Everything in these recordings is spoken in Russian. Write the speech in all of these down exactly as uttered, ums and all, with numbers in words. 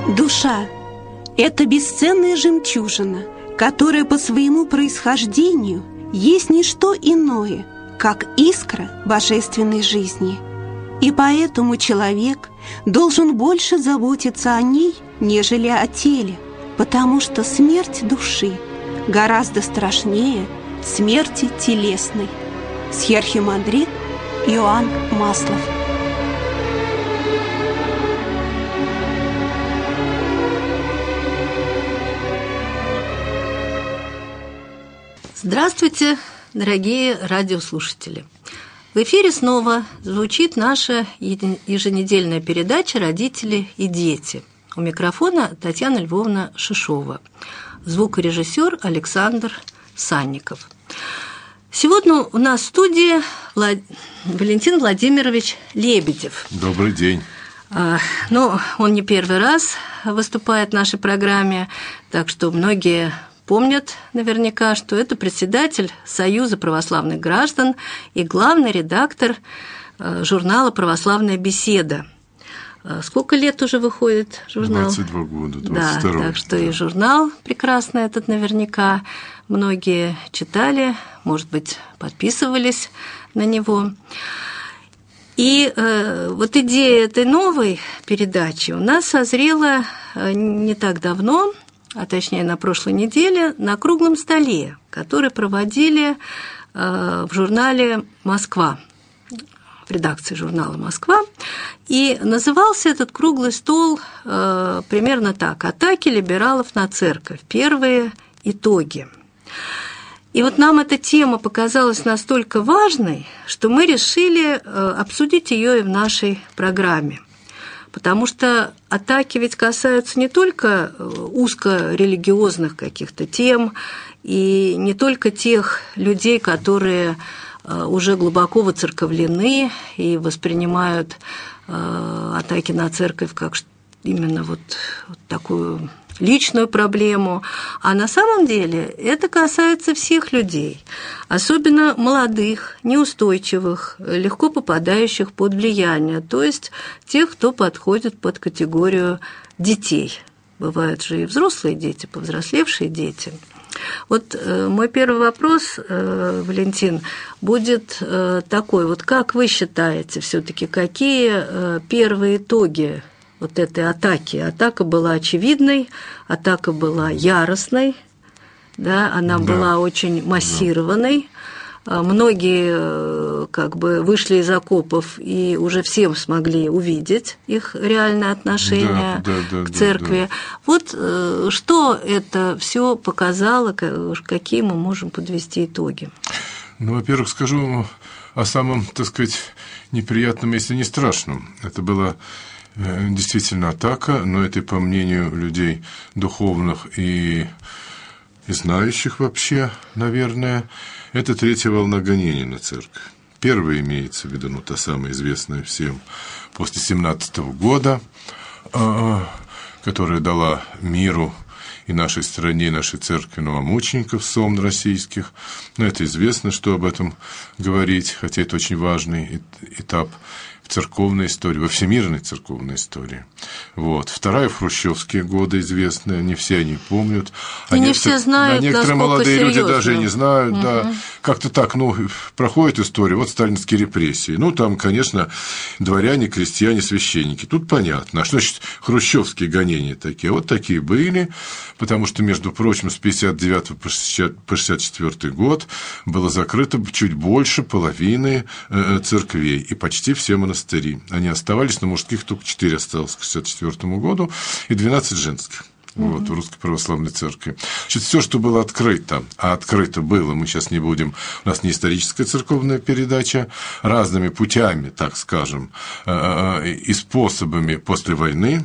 Душа – это бесценная жемчужина, которая по своему происхождению есть не что иное, как искра божественной жизни. И поэтому человек должен больше заботиться о ней, нежели о теле, потому что смерть души гораздо страшнее смерти телесной. Схиархимандрит Иоанн Маслов. Здравствуйте, дорогие радиослушатели! В эфире снова звучит наша еженедельная передача «Родители и дети». У микрофона Татьяна Львовна Шишова, звукорежиссер Александр Санников. Сегодня у нас в студии Влад... Валентин Владимирович Лебедев. Добрый день. А, ну, он не первый раз выступает в нашей программе, так что многие помнят наверняка, что это председатель Союза православных граждан и главный редактор журнала «Православная беседа». Сколько лет уже выходит журнал? двадцать два года, двадцать два. Да, так что да. И журнал прекрасный этот наверняка многие читали, может быть, подписывались на него. И э, вот идея этой новой передачи у нас созрела не так давно, а точнее на прошлой неделе, на круглом столе, который проводили э, в журнале «Москва», в редакции журнала «Москва». И назывался этот круглый стол э, примерно так: «Атаки либералов на церковь. Первые итоги». И вот нам эта тема показалась настолько важной, что мы решили э, обсудить ее и в нашей программе. Потому что атаки ведь касаются не только узкорелигиозных каких-то тем и не только тех людей, которые уже глубоко воцерковлены и воспринимают атаки на церковь как именно вот такую личную проблему, а на самом деле это касается всех людей, особенно молодых, неустойчивых, легко попадающих под влияние, то есть тех, кто подходит под категорию детей. Бывают же и взрослые дети, повзрослевшие дети. Вот э, мой первый вопрос, э, Валентин, будет э, такой: вот как вы считаете, все-таки какие э, первые итоги вот этой атаки? Атака была очевидной, атака была яростной, да, она да. была очень массированной. Да. Многие как бы вышли из окопов и уже всем смогли увидеть их реальное отношение да, да, да, к церкви. Да, да. Вот что это все показало, какие мы можем подвести итоги? Ну, во-первых, скажу о самом, так сказать, неприятном, если не страшном. Это было действительно атака, но это, по мнению людей духовных и, и знающих вообще, наверное, это третья волна гонений на церковь. Первая имеется в виду, ну, та самая известная всем, после семнадцатого года, которая дала миру и нашей стране, и нашей церкви новомучеников, сон российских. Но это известно, что об этом говорить, хотя это очень важный этап в церковной истории, во всемирной церковной истории. Вот. Вторая в хрущевские годы известная, не все они помнят. И а не все знают, а некоторые молодые серьезно. Люди даже и не знают, угу. да. Как-то так, ну, проходит история, вот сталинские репрессии. Ну, там, конечно, дворяне, крестьяне, священники. Тут понятно. А что значит хрущевские гонения такие? Вот такие были, потому что, между прочим, с пятьдесят девятого по шестьдесят четвёртый год было закрыто чуть больше половины церквей и почти все монастыри. Они оставались, но мужских только четыре осталось к шестьдесят четвёртому году и двенадцать женских. Mm-hmm. Вот, в Русской Православной Церкви. Значит, все, что было открыто, а открыто было, мы сейчас не будем, у нас не историческая церковная передача, разными путями, так скажем, и способами после войны,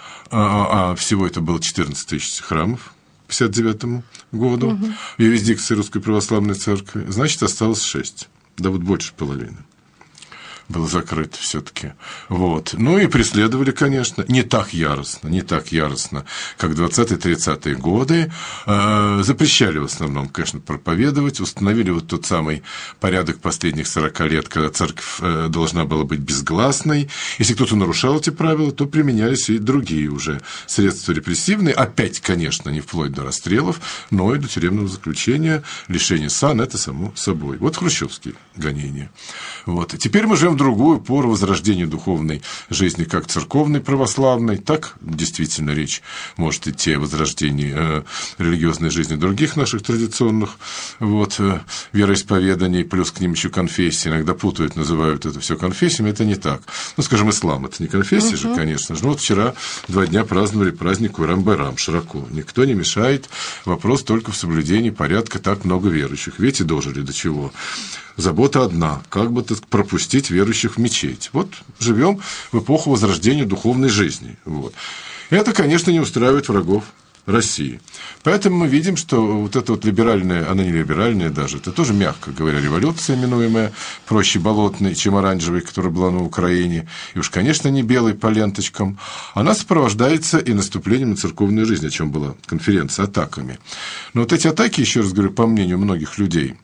а всего это было четырнадцать тысяч храмов к пятьдесят девятому году mm-hmm. в юрисдикции Русской Православной Церкви, значит, осталось шесть, да вот больше половины. было закрыто все-таки. Вот. Ну и преследовали, конечно, не так яростно, не так яростно, как двадцатые-тридцатые годы. Запрещали в основном, конечно, проповедовать, установили вот тот самый порядок последних сорока лет, когда церковь должна была быть безгласной. Если кто-то нарушал эти правила, то применялись и другие уже средства репрессивные. Опять, конечно, не вплоть до расстрелов, но и до тюремного заключения, лишения сан, это само собой. Вот хрущевские гонения. Вот. Теперь мы живем в другую пору возрождения духовной жизни, как церковной православной, так действительно речь может идти о возрождении э, религиозной жизни других наших традиционных вот, э, вероисповеданий, плюс к ним еще конфессии. Иногда путают, называют это все конфессиями, это не так. Ну, скажем, ислам – это не конфессия же, конечно же. Ну, вот вчера два дня праздновали праздник Урам-Байрам широко. Никто не мешает, вопрос только в соблюдении порядка, так много верующих. Видите, дожили до чего? Забота одна, как бы так пропустить верующих в мечеть. Вот живем в эпоху возрождения духовной жизни. Вот. Это, конечно, не устраивает врагов России. Поэтому мы видим, что вот эта вот либеральная, она не либеральная даже, это тоже, мягко говоря, революция, именуемая, проще болотной, чем оранжевой, которая была на Украине, и уж, конечно, не белой по ленточкам, она сопровождается и наступлением на церковную жизнь, о чем была конференция, атаками. Но вот эти атаки, еще раз говорю, по мнению многих людей,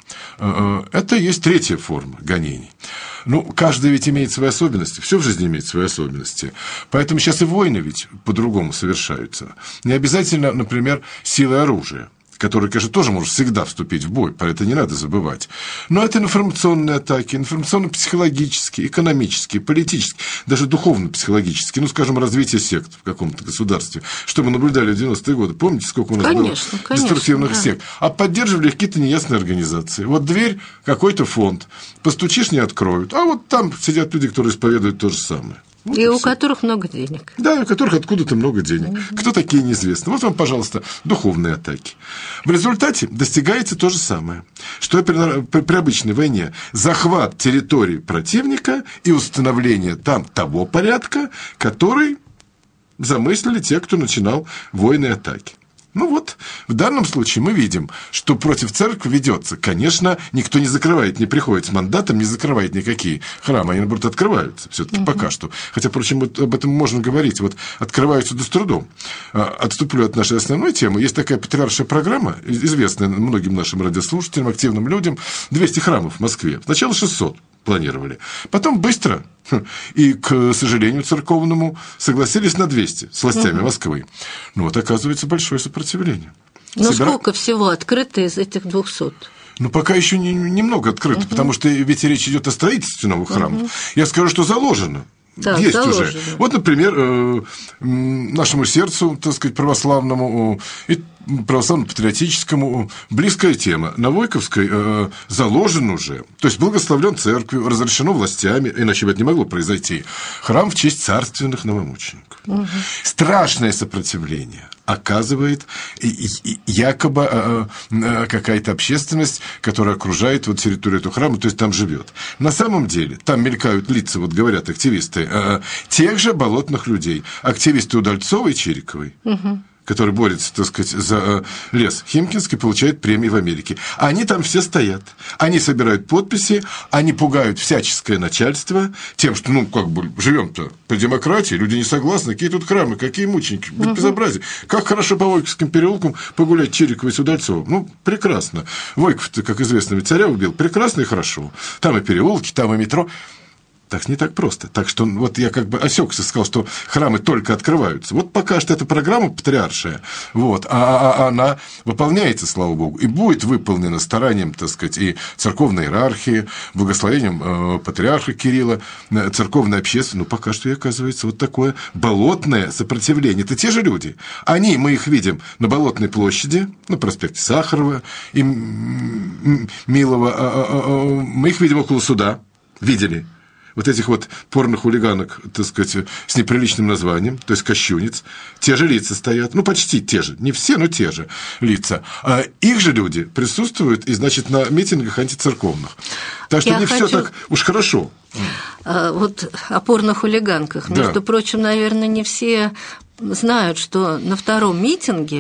это и есть третья форма гонений. Ну, каждый ведь имеет свои особенности, все в жизни имеет свои особенности. Поэтому сейчас и войны ведь по-другому совершаются. Не обязательно, например, силой оружия, который, конечно, тоже может всегда вступить в бой, про это не надо забывать. Но это информационные атаки, информационно-психологические, экономические, политические, даже духовно-психологические, ну, скажем, развитие сект в каком-то государстве, что мы наблюдали в девяностые годы. Помните, сколько у нас конечно, было конечно, деструктивных да. сект? А поддерживали их какие-то неясные организации. Вот дверь, какой-то фонд, постучишь, не откроют, а вот там сидят люди, которые исповедуют то же самое. Вот и, и у все. которых много денег. Да, у которых откуда-то много денег. Mm-hmm. Кто такие, неизвестно. Вот вам, пожалуйста, духовные атаки. В результате достигается то же самое, что при, при, при обычной войне. Захват территории противника и установление там того порядка, который замыслили те, кто начинал войны и атаки. Ну вот, в данном случае мы видим, что против церкви ведется. Конечно, никто не закрывает, не приходит с мандатом, не закрывает никакие храмы. Они, наоборот, открываются все-таки mm-hmm. пока что. Хотя, впрочем, вот об этом можно говорить. Вот открываются да с трудом. Отступлю от нашей основной темы. Есть такая патриаршая программа, известная многим нашим радиослушателям, активным людям. двести храмов в Москве. Сначала шестьсот планировали. Потом быстро, и, к сожалению, церковному, согласились на двести с властями угу. Москвы. Ну вот, оказывается, большое сопротивление. Но Собира... сколько всего открыто из этих двухсот? Ну, пока еще не, немного открыто, угу. потому что ведь речь идет о строительстве новых храмов. Угу. Я скажу, что заложено. Да, есть заложено. Уже. Вот, например, нашему сердцу, так сказать, православному и православно-патриотическому близкая тема. На Войковской э, заложен уже, то есть благословлен церковью, разрешено властями, иначе бы это не могло произойти, храм в честь царственных новомучеников. Угу. Страшное сопротивление оказывает якобы э, э, какая-то общественность, которая окружает вот территорию этого храма, то есть там живет. На самом деле там мелькают лица, вот говорят активисты, э, тех же болотных людей, активисты Удальцовой и Чириковой. Угу. Который борется, так сказать, за лес Химкинский, получает премии в Америке. Они там все стоят. Они собирают подписи, они пугают всяческое начальство тем, что, ну, как бы, живем-то по демократии, люди не согласны, какие тут храмы, какие мученики, uh-huh. безобразие. Как хорошо по Войковским переулкам погулять Чириковой с Удальцовым. Ну, прекрасно. Войков-то, как известно, ведь царя убил. Прекрасно и хорошо. Там и переулки, там и метро. Так не так просто. Так что вот я как бы осекся, сказал, что храмы только открываются. Вот пока что эта программа патриаршая, вот, а, а она выполняется, слава богу, и будет выполнена старанием, так сказать, и церковной иерархии, благословением э, патриарха Кирилла, э, церковной общественности. Ну, пока что и оказывается вот такое болотное сопротивление. Это те же люди. Они, мы их видим на Болотной площади, на проспекте Сахарова и Милова, а, а, а, мы их видим около суда, видели. Вот этих вот порно-хулиганок, так сказать, с неприличным названием, то есть кощунниц, те же лица стоят, ну, почти те же, не все, но те же лица. А их же люди присутствуют, и, значит, на митингах антицерковных. Так что Я не хочу... все так уж хорошо. А, вот о порно-хулиганках. Да. Между прочим, наверное, не все знают, что на втором митинге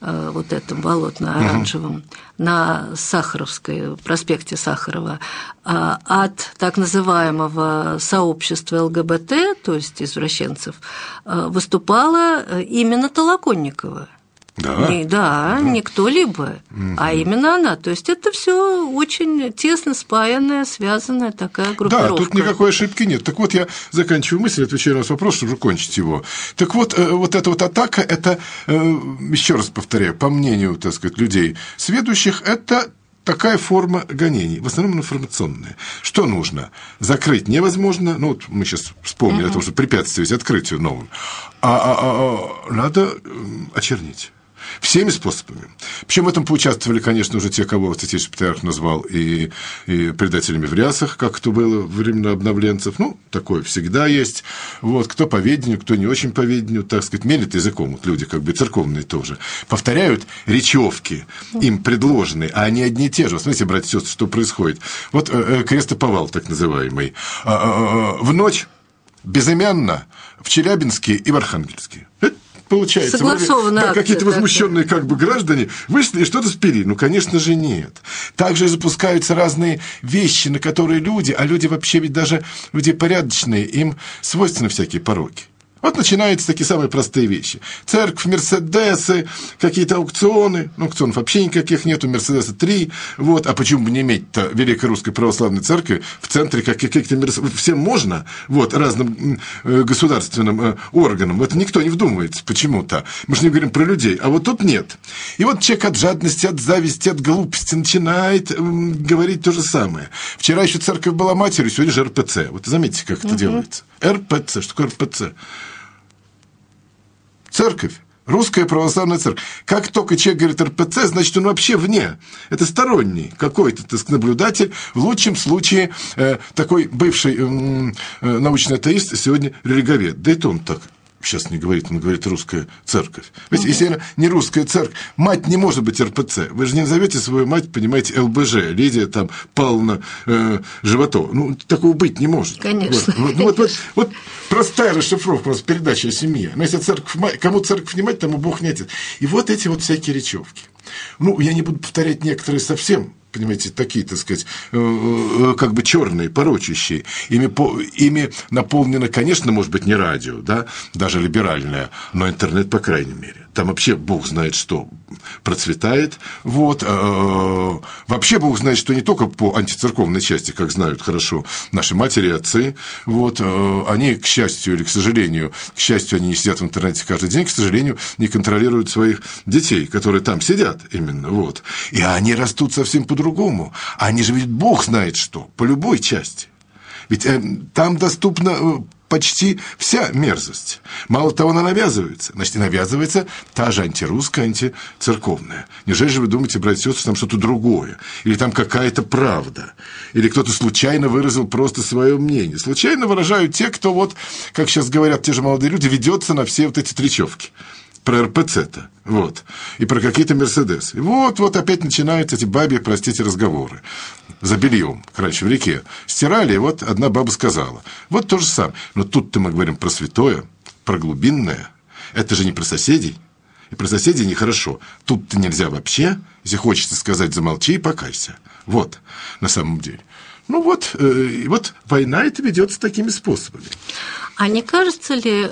вот этом болотно-оранжевом, угу. на Сахаровской, проспекте Сахарова, от так называемого сообщества ЛГБТ, то есть извращенцев, выступала именно Толоконникова. Да, Не, да, да, не кто-либо, угу. а именно она. То есть это все очень тесно спаянная, связанная такая группировка. Да, тут никакой ошибки нет. Так вот, я заканчиваю мысль, отвечаю на ваш вопрос, чтобы кончить его. Так вот, вот эта вот атака, это, еще раз повторяю, по мнению, так сказать, людей сведущих, это такая форма гонений, в основном информационная. Что нужно? Закрыть невозможно, ну, вот мы сейчас вспомнили, угу. о том, что препятствовать открытию новым, а, а, а, а надо очернить. Всеми способами. Причем в этом поучаствовали, конечно, уже те, кого Святейший Патриарх назвал и, и предателями в рясах, как это было во времена обновленцев. Ну, такое всегда есть. Вот, кто по ведению, кто не очень по ведению, так сказать, мелят языком. Вот люди, как бы церковные тоже. Повторяют речевки, им предложенные, а они одни и те же. Смотрите, братья и сестры, что происходит. Вот э, крестоповал, так называемый. Э, э, в ночь безымянно в Челябинске и в Архангельске. Получается, согласованно, да, какие-то возмущенные как бы граждане вышли и что-то спили. Ну, конечно же, нет. Также запускаются разные вещи, на которые люди, а люди вообще ведь даже люди порядочные, им свойственны всякие пороки. Вот начинаются такие самые простые вещи. Церковь, Мерседесы, какие-то аукционы. Ну, аукционов вообще никаких нету, Мерседеса три. Вот. А почему бы не иметь-то Великой Русской Православной Церкви в центре как каких-то Мерседесов? Всем можно, вот, разным э, государственным э, органам. В это никто не вдумывается почему-то. Мы же не говорим про людей, а вот тут нет. И вот человек от жадности, от зависти, от глупости начинает э, говорить то же самое. Вчера еще церковь была матерью, сегодня же эр пэ цэ. Вот заметьте, как это угу. делается. эр пэ цэ. Что такое эр пэ цэ? Церковь, Русская Православная Церковь. Как только человек говорит эр пэ цэ, значит, он вообще вне. Это сторонний какой-то, так сказать, наблюдатель. В лучшем случае э, такой бывший э, э, научный атеист, сегодня религовед. Да и то он так сейчас не говорит, он говорит русская церковь. Ведь, если не русская церковь, мать не может быть эр пэ цэ. Вы же не назовете свою мать, понимаете, эл бэ жэ, Лидия там Павловна э, Животова. Ну, такого быть не может. Конечно. Вот, вот, вот, вот простая расшифровка, просто передача о семье. Но если церковь, кому церковь не мать, тому Бог не отец. И вот эти вот всякие речевки. Ну, я не буду повторять некоторые совсем, понимаете, такие, так сказать, как бы черные, порочащие. Ими, по, ими наполнено, конечно, может быть, не радио, да, даже либеральное, но интернет, по крайней мере. Там вообще Бог знает, что процветает. Вот. Вообще Бог знает, что не только по антицерковной части, как знают хорошо наши матери и отцы. Вот. Они, к счастью или к сожалению, к счастью, они не сидят в интернете каждый день, к сожалению, не контролируют своих детей, которые там сидят именно. Вот. И они растут совсем по-другому. Они же ведь Бог знает что, по любой части. Ведь э, там доступно э, почти вся мерзость. Мало того, она навязывается. Значит, и навязывается та же антирусская, антицерковная. Неужели же вы думаете, братья и сестры, там что-то другое? Или там какая-то правда? Или кто-то случайно выразил просто свое мнение? Случайно выражают те, кто вот, как сейчас говорят те же молодые люди, ведется на все вот эти тречевки. Про эр пэ цэ-то, вот, и про какие-то Мерседесы. И вот, вот опять начинаются эти бабьи, простите, разговоры. За бельем, раньше в реке. Стирали, и вот одна баба сказала. Вот то же самое. Но тут-то мы говорим про святое, про глубинное. Это же не про соседей. И про соседей нехорошо. Тут-то нельзя вообще. Если хочется сказать, замолчи и покайся. Вот, на самом деле. Ну вот, э, вот война это ведется такими способами. А не кажется ли,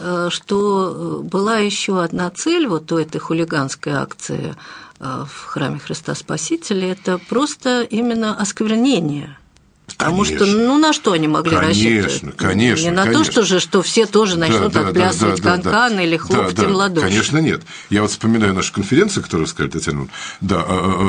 что была еще одна цель вот у этой хулиганской акции в храме Христа Спасителя? Это просто именно осквернение. Потому конечно. Что, ну, на что они могли конечно, рассчитывать? Конечно, Не на конечно. то, что, же, что все тоже начнут да, отплясывать да, да, канканы да, или хлопать да, им да. ладоши. Конечно, нет. Я вот вспоминаю нашу конференцию, которую сказали Татьяна, да,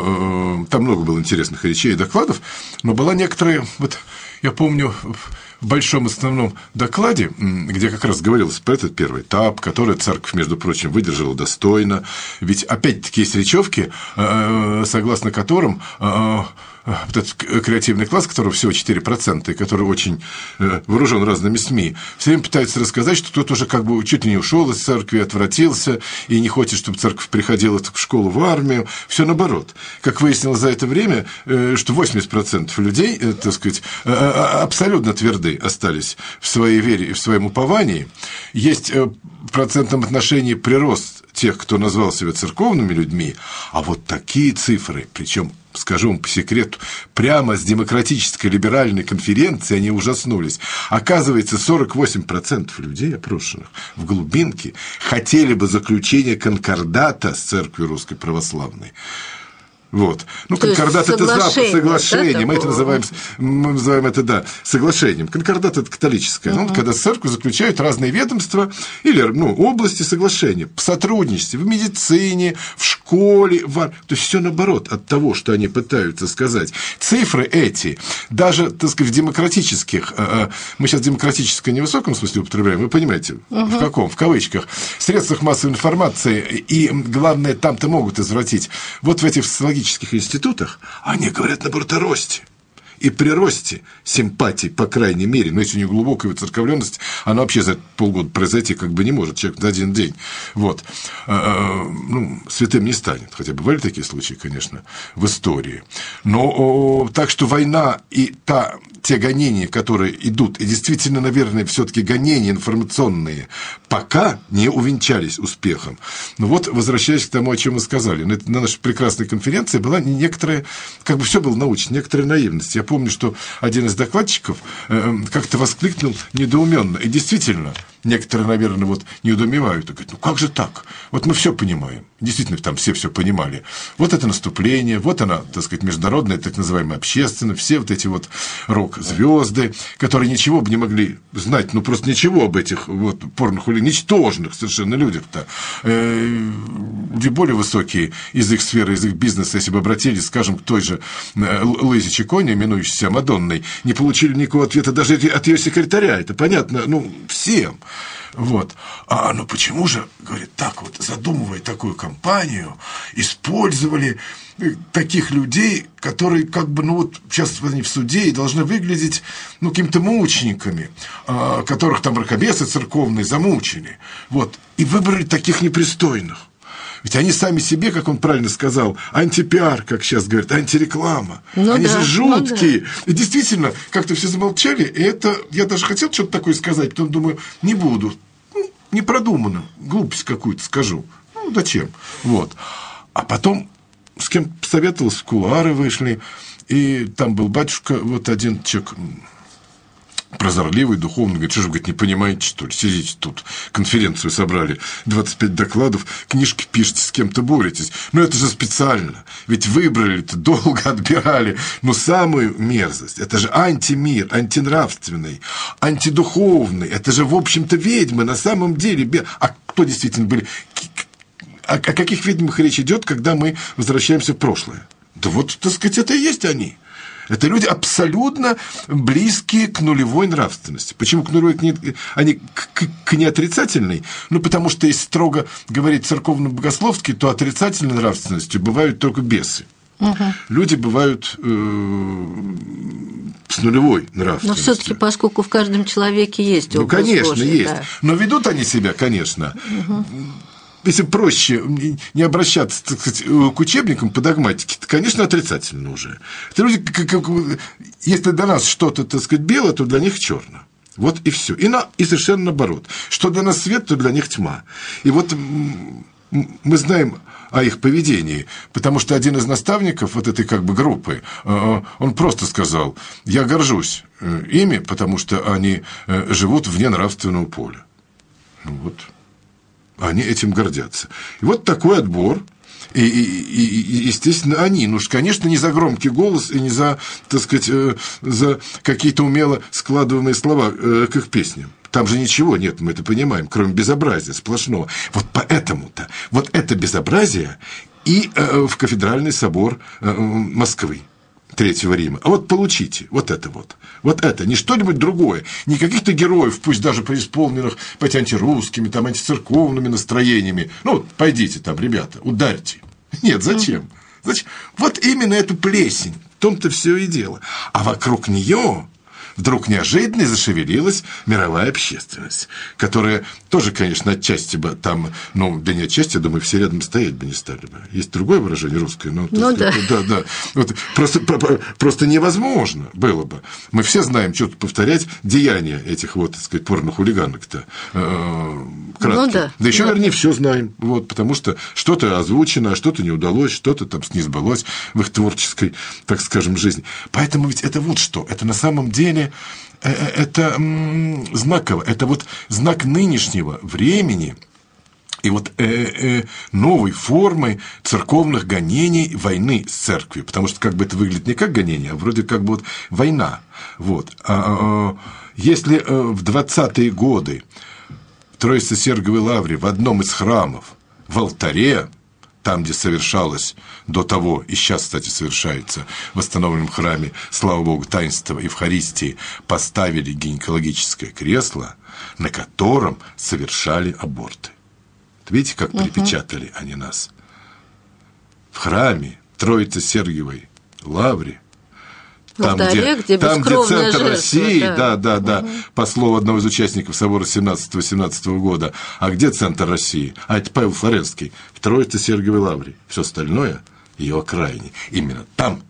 там много было интересных речей и докладов, но была некоторая, вот я помню, в большом основном докладе, где как раз говорилось про этот первый этап, который церковь, между прочим, выдержала достойно. Ведь опять-таки есть речевки, согласно которым вот этот креативный класс, которого всего четыре процента, и который очень вооружен разными СМИ, все время пытается рассказать, что тот уже как бы чуть ли не ушел из церкви, отвратился, и не хочет, чтобы церковь приходила в школу, в армию. Все наоборот. Как выяснилось за это время, что восемьдесят процентов людей, так сказать, абсолютно тверды остались в своей вере и в своем уповании. Есть в процентном отношении прирост тех, кто назвал себя церковными людьми, а вот такие цифры, причем, скажу вам по секрету, прямо с демократической либеральной конференции они ужаснулись. Оказывается, сорок восемь процентов людей, опрошенных в глубинке, хотели бы заключения конкордата с Церковью Русской Православной. Вот. Ну, то конкордат – это соглашение, соглашение, да, мы это называем, мы называем это, да, соглашением. Конкордат – это католическое, uh-huh. ну, когда с церковью заключают разные ведомства или, ну, области соглашения, в сотрудничестве, в медицине, в школе, в... то есть все наоборот от того, что они пытаются сказать. Цифры эти, даже, так сказать, в демократических, мы сейчас демократическое не в высоком смысле употребляем, вы понимаете, uh-huh. в каком, в кавычках, в средствах массовой информации, и, главное, там-то могут извратить, вот в этих социологических институтах, они говорят, наоборот, о росте. И при росте симпатий, по крайней мере, но если у них глубокая выцерковленность, она вообще за полгода произойти как бы не может, человек за один день. Вот. Ну, святым не станет. Хотя бывали такие случаи, конечно, в истории. Но так что война и та, те гонения, которые идут, и действительно, наверное, все-таки гонения информационные, пока не увенчались успехом. Но вот, возвращаясь к тому, о чем мы сказали, на нашей прекрасной конференции была некоторая, как бы все было научно, некоторая наивность. Я помню, что один из докладчиков как-то воскликнул недоуменно. И действительно, некоторые, наверное, вот недоумевают и говорят, ну как же так? Вот мы все понимаем. Действительно, там все все понимали. Вот это наступление, вот она, так сказать, международная, так называемая общественность, все вот эти вот рок-звезды, которые ничего бы не могли знать, ну просто ничего об этих вот порных или ничтожных совершенно людях-то. Где более высокие из их сферы, из их бизнеса, если бы обратились, скажем, к той же Луизе Чиконе, именующейся Мадонной, не получили никакого ответа даже от ее секретаря. Это понятно, ну, всем. Вот. А ну почему же, говорит, так вот, задумывая такую кампанию, использовали таких людей, которые как бы, ну вот, сейчас они в суде и должны выглядеть, ну, какими-то мучениками, а, которых там мракобесы церковные замучили. Вот. И выбрали таких непристойных. Ведь они сами себе, как он правильно сказал, антипиар, как сейчас говорят, антиреклама. Ну они да, же жуткие. Ну да. И действительно, как-то все замолчали, и это, я даже хотел что-то такое сказать, потом думаю, не буду. Ну, непродуманно, глупость какую-то скажу. Ну, зачем? Вот. А потом с кем посоветовался, в кулуары вышли, и там был батюшка, вот один человек... прозорливый, духовный, говорит, что же, говорит, не понимаете, что ли, сидите тут, конференцию собрали, двадцать пять докладов, книжки пишете, с кем-то боретесь. Но это же специально, ведь выбрали-то, долго отбирали, но самую мерзость, это же антимир, антинравственный, антидуховный, это же, в общем-то, ведьмы, на самом деле, а кто действительно были, о каких ведьмах речь идет, когда мы возвращаемся в прошлое? Да вот, так сказать, это и есть они. Это люди абсолютно близкие к нулевой нравственности. Почему к нулевой? Они к, к неотрицательной? Ну, потому что, если строго говорить церковно-богословски, то отрицательной нравственностью бывают только бесы. Угу. Люди бывают э, с нулевой нравственностью. Но все-таки, поскольку в каждом человеке есть образ Ну, конечно, Божий, есть. Да. Но ведут они себя, конечно... Угу. Если проще не обращаться, так сказать, к учебникам по догматике, то, конечно, отрицательно уже. Это люди, как, как, если для нас что-то, так сказать, белое, то для них черно. Вот и все. И, на, и совершенно наоборот. Что для нас свет, то для них тьма. И вот мы знаем о их поведении, потому что один из наставников вот этой как бы группы, он просто сказал, я горжусь ими, потому что они живут вне нравственного поля. Ну вот. Они этим гордятся. И вот такой отбор. И, и, и, естественно, они. Ну, конечно, не за громкий голос и не за, так сказать, э, за какие-то умело складываемые слова э, к их песням. Там же ничего нет, мы это понимаем, кроме безобразия сплошного. Вот поэтому-то, вот это безобразие и э, в кафедральный собор э, Москвы. Третьего Рима. А вот получите, вот это вот. Вот это, не что-нибудь другое. Не каких-то героев, пусть даже преисполненных быть антирусскими, там, антицерковными настроениями. Ну, пойдите там, ребята, ударьте. Нет, зачем? Зачем? Вот именно эту плесень, том-то все и дело. А вокруг нее вдруг неожиданно зашевелилась мировая общественность, которая тоже, конечно, отчасти бы там, ну, да не отчасти, я думаю, все рядом стоять бы не стали бы. Есть другое выражение русское, но... Ну, да. Да, да. Вот, просто, просто невозможно было бы. Мы все знаем, что тут повторять деяния этих вот, так сказать, порно-хулиганок-то э, краткие. Ну, да. Да еще, да. наверное, не все знаем, вот, потому что что-то озвучено, а что-то не удалось, что-то там не сбылось в их творческой, так скажем, жизни. Поэтому ведь это вот что, это на самом деле... Это знаково, это вот знак нынешнего времени и вот э, э, новой формы церковных гонений войны с церковью, потому что как бы это выглядит не как гонение, а вроде как бы вот война. Вот. А, а, если в двадцатые годы в Троице-Сергиевой Лавре в одном из храмов в алтаре, там, где совершалось до того, и сейчас, кстати, совершается в восстановленном храме, слава Богу, таинства Евхаристии, поставили гинекологическое кресло, на котором совершали аборты. Видите, как припечатали угу. они нас? В храме Троице-Сергиевой Лавре, там, алтаре, где, где, там, где центр жертва, России, да, да, да, да, угу. по слову одного из участников собора семнадцатого-восемнадцатого года. А где центр России? А это Павел Флоренский, в Троице-Сергиевой Лавре. Все остальное ее окраине. Именно там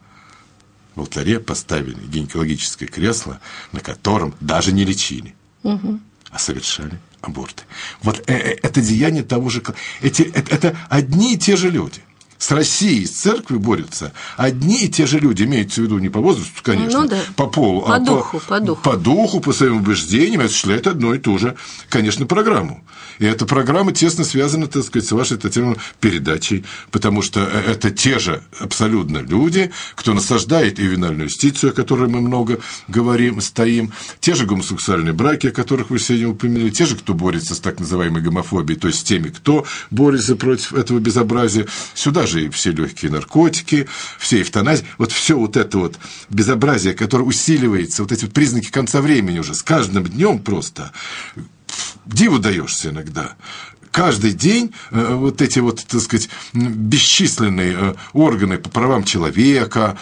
в алтаре поставили гинекологическое кресло, на котором даже не лечили, угу. а совершали аборты. Вот это деяние того же... Эти, это, это одни и те же люди. С Россией, с церковью борются одни и те же люди, имеется в виду не по возрасту, конечно, ну, да. по полу, по а духу, по, по духу. по духу, по своим убеждениям, осуществляют одну и ту же, конечно, программу. И эта программа тесно связана, так сказать, с вашей, Татьяна, передачей, потому что это те же абсолютно люди, кто насаждает и ювенальную юстицию, о которой мы много говорим, стоим, те же гомосексуальные браки, о которых вы сегодня упомянули, те же, кто борется с так называемой гомофобией, то есть с теми, кто борется против этого безобразия. Сюда же и все легкие наркотики, все эвтаназии, вот все вот это вот безобразие, которое усиливается, вот эти вот признаки конца времени уже с каждым днем просто диву даешься иногда. Каждый день э, вот эти вот, так сказать, бесчисленные э, органы по правам человека,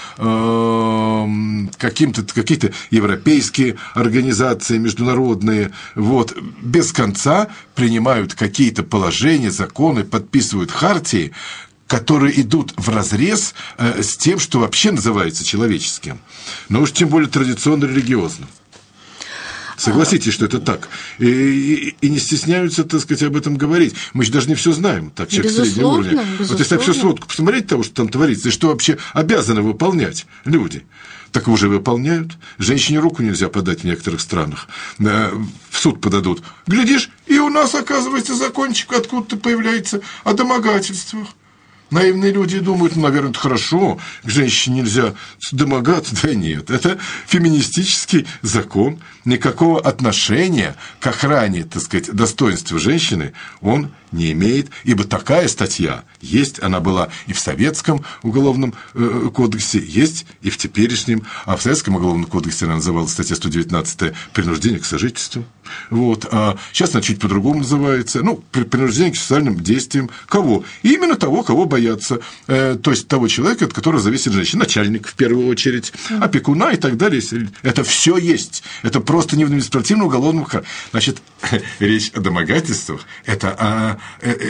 э, каким-то, какие-то европейские организации международные, вот, без конца принимают какие-то положения, законы, подписывают хартии, которые идут вразрез э, с тем, что вообще называется человеческим, но уж тем более традиционно-религиозным. Согласитесь, что это так. И, и, и не стесняются, так сказать, об этом говорить. Мы же даже не все знаем, так, человек среднего уровня. Безусловно. Вот если всю сводку посмотреть того, что там творится, и что вообще обязаны выполнять люди, так уже выполняют. Женщине руку нельзя подать в некоторых странах. В суд подадут. Глядишь, и у нас, оказывается, закончик откуда-то появляется о домогательствах. Наивные люди думают, ну, наверное, это хорошо, к женщине нельзя домогаться. Да нет, это феминистический закон, никакого отношения к охране, так сказать, достоинства женщины он не имеет, ибо такая статья есть, она была и в Советском уголовном кодексе, есть и в теперешнем, а в Советском уголовном кодексе она называлась статья сто девятнадцать «Принуждение к сожительству». Вот. А сейчас она чуть по-другому называется. Ну, принуждение к сексуальным действиям. Кого? Именно того, кого боятся. Э, то есть того человека, от которого зависит женщина. Начальник, в первую очередь, опекуна и так далее. Это все есть. Это просто не в административном уголовном. Значит, речь о домогательствах. Это, о,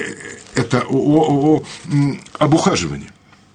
это о, о, о, об ухаживании.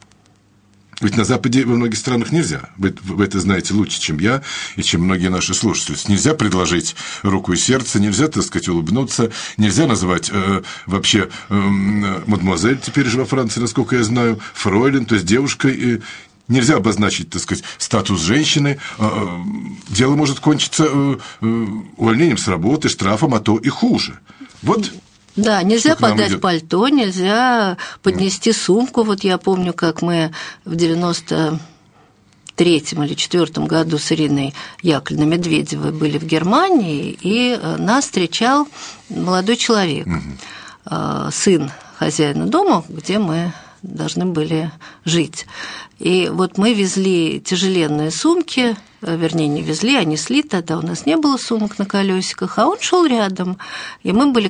Ведь на Западе во многих странах нельзя. Вы, вы это знаете лучше, чем я и чем многие наши слушатели. Нельзя предложить руку и сердце, нельзя, так сказать, улыбнуться, нельзя называть э, вообще э, мадемуазель, теперь же во Франции, насколько я знаю, фройлен, то есть девушкой. Э, нельзя обозначить, так сказать, статус женщины. Э, дело может кончиться э, э, увольнением с работы, штрафом, а то и хуже. Вот. Да, нельзя подать пальто, нельзя поднести сумку. Вот я помню, как мы в девяносто третьем или четвёртом году с Ириной Яковлевной Медведевой были в Германии, и нас встречал молодой человек, угу. сын хозяина дома, где мы должны были жить. И вот мы везли тяжеленные сумки, вернее, не везли, а несли, тогда у нас не было сумок на колесиках, а он шел рядом. И мы были,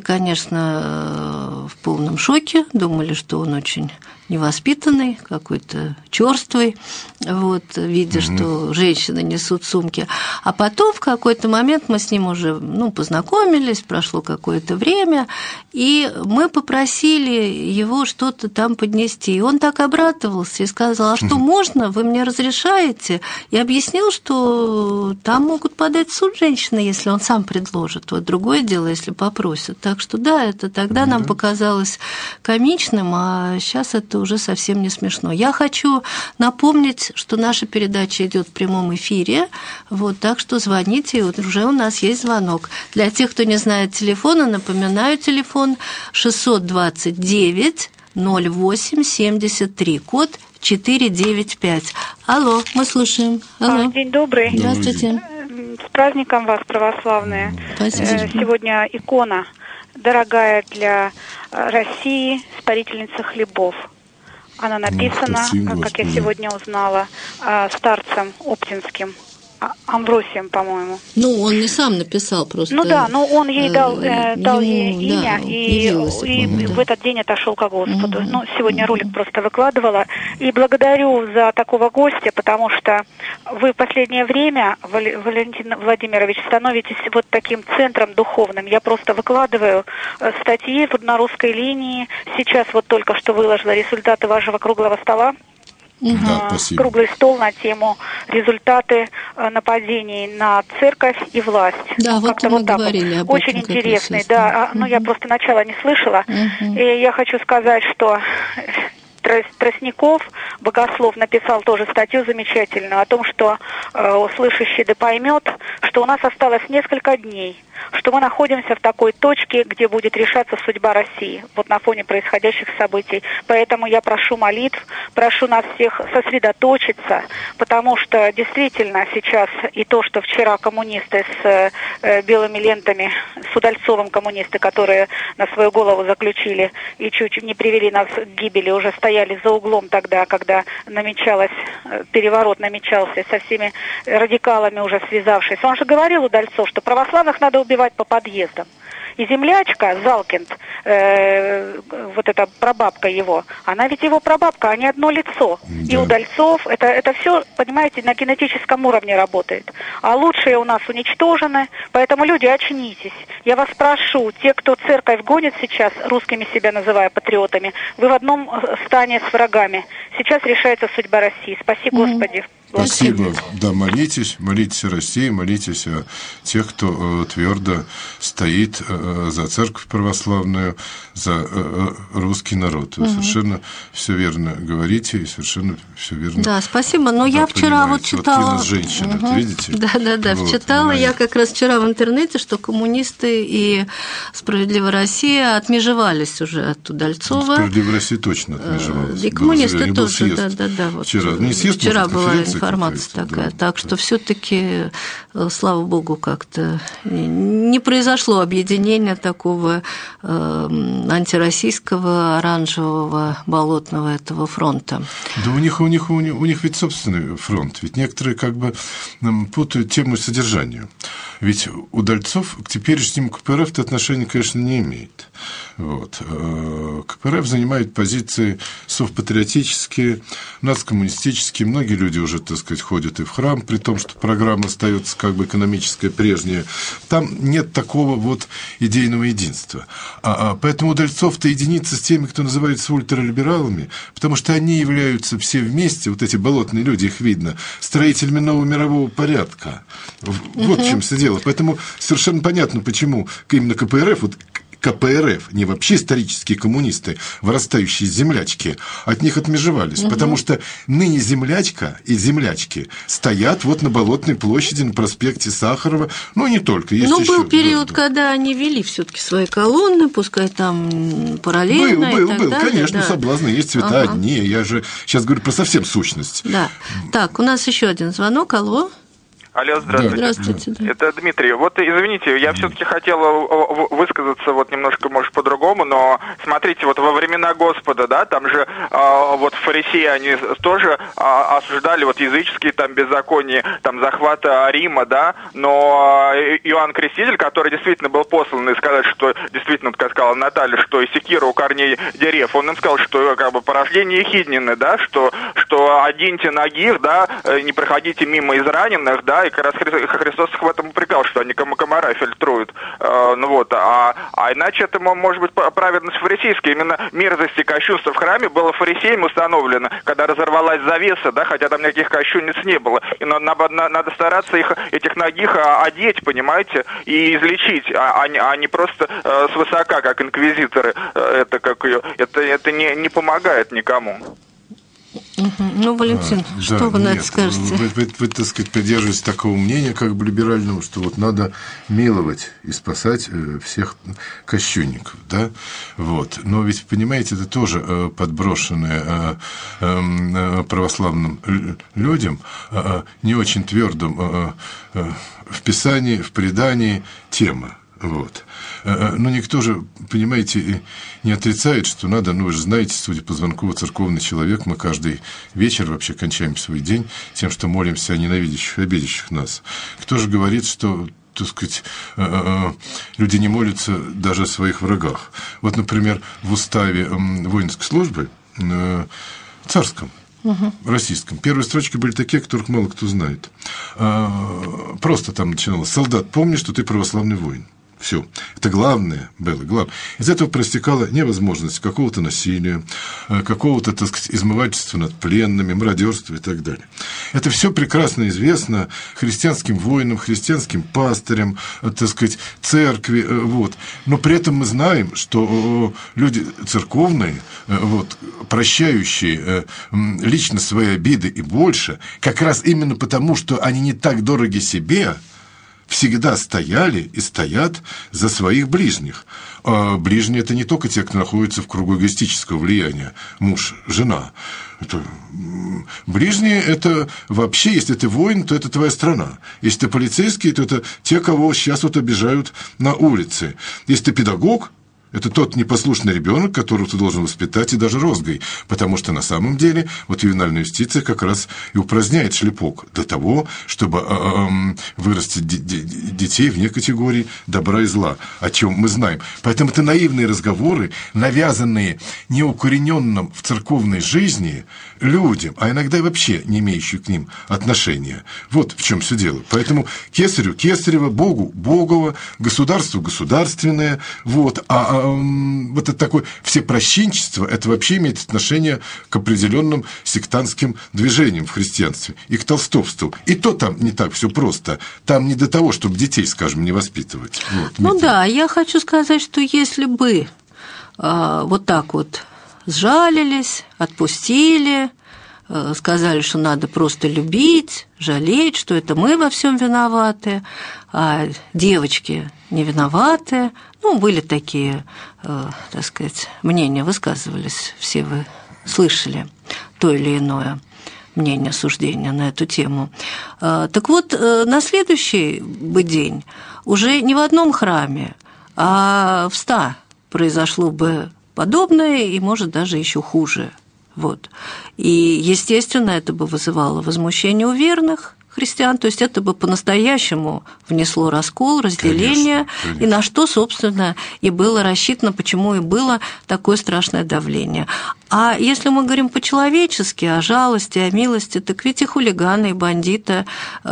конечно, в полном шоке, думали, что он очень невоспитанный, какой-то чёрствый, вот, видя, mm-hmm. что женщины несут сумки. А потом в какой-то момент мы с ним уже ну, познакомились, прошло какое-то время, и мы попросили его что-то там поднести. И он так обрадовался и сказал: а что, можно? Вы мне разрешаете? И объяснил, что там могут подать в суд женщины, если он сам предложит. Вот другое дело, если попросят. Так что да, это тогда mm-hmm. нам показалось комичным, а сейчас это уже совсем не смешно. Я хочу напомнить, что наша передача идет в прямом эфире, вот, так что звоните, вот уже у нас есть звонок. Для тех, кто не знает телефона, напоминаю, телефон шестьсот двадцать девять ноль восемь семьдесят три, код четыреста девяносто пять. Алло, мы слушаем. Алло. День добрый. Здравствуйте. С праздником вас, православные. Спасибо. Сегодня икона, дорогая для России, спарительница хлебов. Она написана, ну, как я сегодня узнала, старцем оптинским, Амвросием, по-моему. Ну, он не сам написал просто. Ну да, но он ей дал, э, дал ему, ей имя, да, и, и он, да. в этот день отошел ко Господу. Угу. Ну, сегодня ролик просто выкладывала. И благодарю за такого гостя, потому что вы в последнее время, Валентин Владимирович, становитесь вот таким центром духовным. Я просто выкладываю статьи на русской линии. Сейчас вот только что выложила результаты вашего круглого стола. Да, спасибо. Круглый стол на тему результаты нападений на церковь и власть. Да, вот как-то мы вот так говорили вот. об Очень этом интересный, да. Угу. Ну, я просто начала не слышала. Угу. И я хочу сказать, что Тростников, богослов, написал тоже статью замечательную о том, что э, слышащий да поймет, что у нас осталось несколько дней, что мы находимся в такой точке, где будет решаться судьба России, вот на фоне происходящих событий. Поэтому я прошу молитв, прошу нас всех сосредоточиться, потому что действительно сейчас и то, что вчера коммунисты с э, белыми лентами, с Удальцовым коммунисты, которые на свою голову заключили и чуть не привели нас к гибели, уже стояли за углом тогда, когда намечалось, переворот намечался, со всеми радикалами уже связавшись. Он же говорил, Удальцов, что православных надо убивать по подъездам. И землячка Залкинд, э, вот эта прабабка его, она ведь его прабабка, они одно лицо. Да. И Удальцов, это, это все, понимаете, на генетическом уровне работает. А лучшие у нас уничтожены, поэтому, люди, очнитесь. Я вас прошу, те, кто церковь гонит сейчас, русскими себя называя патриотами, вы в одном стане с врагами. Сейчас решается судьба России. Спаси Господи. Спасибо. Да, молитесь, молитесь о России, молитесь о тех, кто э, твердо стоит э, за церковь православную, за э, русский народ. Вы угу. совершенно все верно говорите и совершенно все верно. Да, спасибо. Но да, я вчера вот читала. Вот женщина, угу. вот видите? Да, да, да. Вот, читала понимаете? Я как раз вчера в интернете, что коммунисты и «Справедливая Россия» отмежевались уже от Удальцова. «Справедливая Россия» точно отмежевалась. И коммунисты был, тоже, был да, да, да. Вот вчера не съезд, вчера была информация информация такая. Да, так что все-таки, слава богу, как-то не произошло объединение такого э, антироссийского, оранжевого, болотного этого фронта. Да у них, у них, у них, у них ведь собственный фронт. Ведь некоторые как бы путают тему и содержание. Ведь Удальцов к теперешнему КПРФ отношения, конечно, не имеет. Вот. КПРФ занимает позиции совпатриотические, нацкоммунистические. Многие люди уже, так сказать, ходят и в храм, при том, что программа остается как бы экономическая прежняя. Там нет такого вот идейного единства. А, а, поэтому Удальцов-то единится с теми, кто называется ультралибералами, потому что они являются все вместе, вот эти болотные люди, их видно, строителями нового мирового порядка. Вот в чем все дело. Поэтому совершенно понятно, почему именно КПРФ, вот КПРФ, не вообще исторические коммунисты, вырастающие землячки, от них отмежевались, угу. потому что ныне землячка и землячки стоят вот на Болотной площади, на проспекте Сахарова, ну, не только, есть Ну, еще, был период, да, да. когда они вели все-таки свои колонны, пускай там параллельно Был, был, и так был, далее, конечно, да. соблазны, есть цвета ага. одни, я же сейчас говорю про совсем сущность. Да. Так, у нас еще один звонок, алло. Алло, здравствуйте. Здравствуйте. Да. Это Дмитрий. Вот, извините, я все-таки хотел высказаться вот немножко, может, по-другому, но смотрите, вот во времена Господа, да, там же а, вот фарисеи, они тоже а, осуждали вот языческие там беззакония, там захвата Рима, да, но Иоанн Креститель, который действительно был послан и сказать, что действительно, как сказала Наталья, что и секира у корней дерев, он им сказал, что как бы порождение ехиднины, да, что, что оденьте нагих, да, не проходите мимо израненных, да, и как раз Христос их в этом упрекал, что они комара фильтруют. Э, ну вот, а, а иначе это может быть праведность фарисейская. Именно мерзость и кощунство в храме было фарисеями установлено, когда разорвалась завеса, да, хотя там никаких кощунниц не было. И надо, надо стараться их, этих нагих одеть, понимаете, и излечить, а, а не просто э, свысока, как инквизиторы. Это, как ее, это, это не, не помогает никому. Угу. Ну, Валентин, а, что да, вы на нет, это скажете? Вы, вы, вы, так сказать, придерживаетесь такого мнения, как бы либерального, что вот надо миловать и спасать всех кощунников, да? Вот. Но ведь, понимаете, это тоже э, подброшенное э, э, православным людям э, не очень твердым э, э, в Писании, в предании тема. Вот. Но никто же, понимаете, не отрицает, что надо, ну, вы же знаете, судя по звонку, церковный человек, мы каждый вечер вообще кончаем свой день тем, что молимся о ненавидящих, обидящих нас. Кто же говорит, что, так сказать, люди не молятся даже о своих врагах? Вот, например, в уставе воинской службы, царском, угу. российском, первые строчки были такие, которых мало кто знает. Просто там начиналось: солдат, помни, что ты православный воин. Все. Это главное было. Главное. Из этого проистекала невозможность какого-то насилия, какого-то, так сказать, измывательства над пленными, мародерства и так далее. Это все прекрасно известно христианским воинам, христианским пастырям, так сказать, церкви. Вот. Но при этом мы знаем, что люди церковные, вот, прощающие лично свои обиды и больше, как раз именно потому, что они не так дороги себе, всегда стояли и стоят за своих ближних. А ближние – это не только те, кто находится в кругу эгоистического влияния, муж, жена. Это... Ближние – это вообще, если ты воин, то это твоя страна. Если ты полицейский, то это те, кого сейчас вот обижают на улице. Если ты педагог, это тот непослушный ребенок, которого ты должен воспитать и даже розгой, потому что на самом деле вот ювенальная юстиция как раз и упраздняет шлепок до того, чтобы э, э, вырастить детей вне категории добра и зла, о чем мы знаем. Поэтому это наивные разговоры, навязанные неукорененным в церковной жизни людям, а иногда и вообще не имеющие к ним отношения. Вот в чем все дело. Поэтому кесарю кесарево, Богу Богово, государству государственное, вот, а вот это такое всепрощенчество, это вообще имеет отношение к определенным сектантским движениям в христианстве и к толстовству. И то там не так все просто. Там не до того, чтобы детей, скажем, не воспитывать. Вот, ну да, я хочу сказать, что если бы э, вот так вот сжалились, отпустили, э, сказали, что надо просто любить, жалеть, что это мы во всем виноваты, а девочки не виноваты. Ну, были такие, э, так сказать, мнения, высказывались, все вы слышали то или иное мнение, суждение на эту тему. Э, так вот, э, на следующий бы день уже не в одном храме, а в ста произошло бы подобное и, может, даже еще хуже. Вот. И, естественно, это бы вызывало возмущение у верных христиан, то есть это бы по-настоящему внесло раскол, разделение, конечно, конечно. И на что, собственно, и было рассчитано, почему и было такое страшное давление. А если мы говорим по-человечески, о жалости, о милости, так ведь и хулигана, и бандита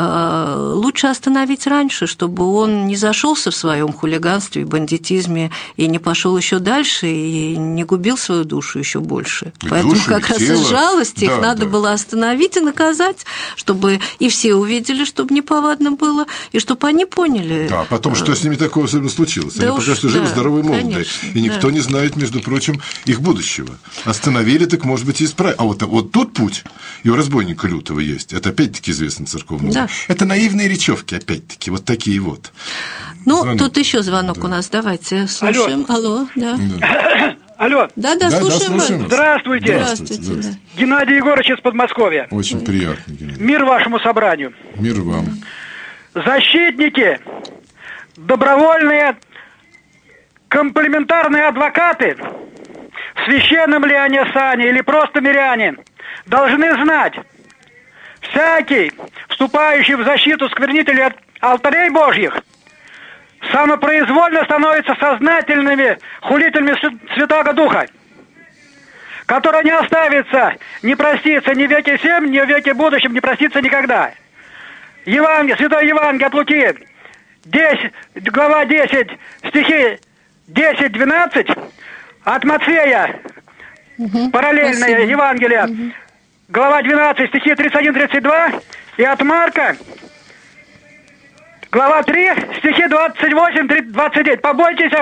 э, лучше остановить раньше, чтобы он не зашелся в своем хулиганстве и бандитизме, и не пошел еще дальше, и не губил свою душу еще больше. И поэтому душу, как раз тело. Из жалости да, их надо да. было остановить и наказать, чтобы и все увидели, чтобы неповадно было, и чтобы они поняли. Да, потом, что с ними такого особенно случилось. Да они уж, пока что живы, да, здоровые, молодые. Конечно, и никто да. не знает, между прочим, их будущего. Остановили, так, может быть, и исправили. А вот, вот тут путь и у разбойника лютого есть. Это, опять-таки, известно церковному. Да. Это наивные речевки, опять-таки, вот такие вот. Ну, звонок. Тут еще звонок да. у нас. Давайте слушаем. Алло, Алло да. да. Алло. Да, да, слушаем, да, слушаем вас. Здравствуйте. Здравствуйте. Здравствуйте. Геннадий Егорович из Подмосковья. Очень приятно, Геннадий. Мир вашему собранию. Мир вам. защитники, добровольные комплементарные адвокаты, в священном ли они сане или просто миряне, должны знать, всякий, вступающий в защиту сквернителей от алтарей Божьих, самопроизвольно становится сознательными хулителями Святого Духа, который не оставится, не простится ни в веке сем, ни в веке будущем, не простится никогда. Евангелие, Святое Евангелие от Луки, десять, глава десять, стихи десять-двенадцать, от Матфея, угу, параллельное спасибо. Евангелие, угу. Глава двенадцать, стихи тридцать один тридцать два, и от Марка, глава три, стихи двадцать восемь двадцать девять. Побойтесь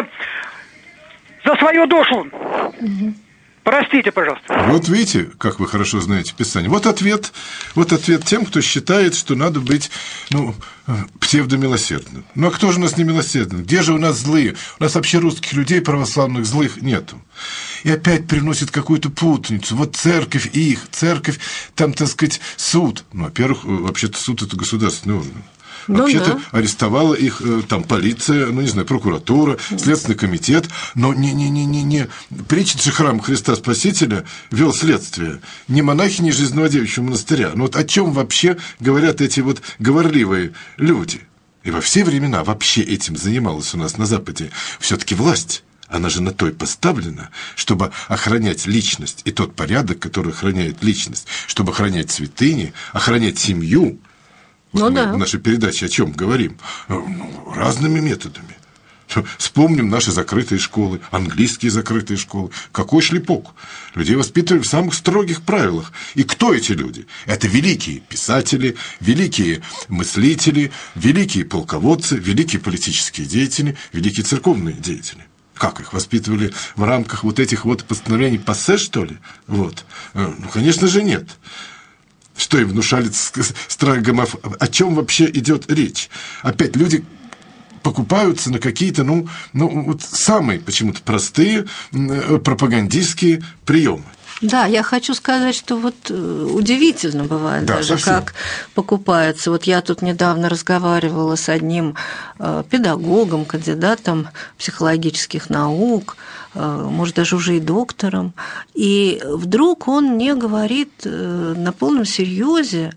за свою душу. Угу. Простите, пожалуйста. Вот видите, как вы хорошо знаете Писание. Вот ответ, вот ответ тем, кто считает, что надо быть, ну, псевдомилосердным. Ну, а кто же у нас не милосердный? Где же у нас злые? У нас вообще русских людей православных злых нету. И опять приносит какую-то путаницу. Вот церковь их, церковь, там, так сказать, суд. Ну, во-первых, вообще-то суд – это государственный орган. Ну, вообще-то да. Арестовала их там полиция, ну, не знаю, прокуратура, Следственный комитет, но не, не, не, не, не. Причет же храм Христа Спасителя вел следствие, не монахини Жизненного Девичьего монастыря. Ну, вот о чем вообще говорят эти вот говорливые люди? И во все времена вообще этим занималась у нас на Западе все-таки власть. Она же на то и поставлена, чтобы охранять личность и тот порядок, который охраняет личность, чтобы охранять святыни, охранять семью. Вот ну, мы да. в нашей передаче о чем говорим? Ну, разными методами. Вспомним наши закрытые школы, английские закрытые школы. Какой шлепок! Людей воспитывали в самых строгих правилах. И кто эти люди? Это великие писатели, великие мыслители, великие полководцы, великие политические деятели, великие церковные деятели. Как их воспитывали в рамках вот этих вот постановлений ПАСЕ, что ли? Вот. Ну, конечно же, нет. Что им внушали страх гомофобии? О чем вообще идет речь? Опять люди покупаются на какие-то, ну, ну вот самые почему-то простые пропагандистские приемы. Да, я хочу сказать, что вот удивительно бывает да, даже, совсем. Как покупаются. Вот я тут недавно разговаривала с одним педагогом, кандидатом психологических наук, может, даже уже и доктором, и вдруг он мне говорит на полном серьезе,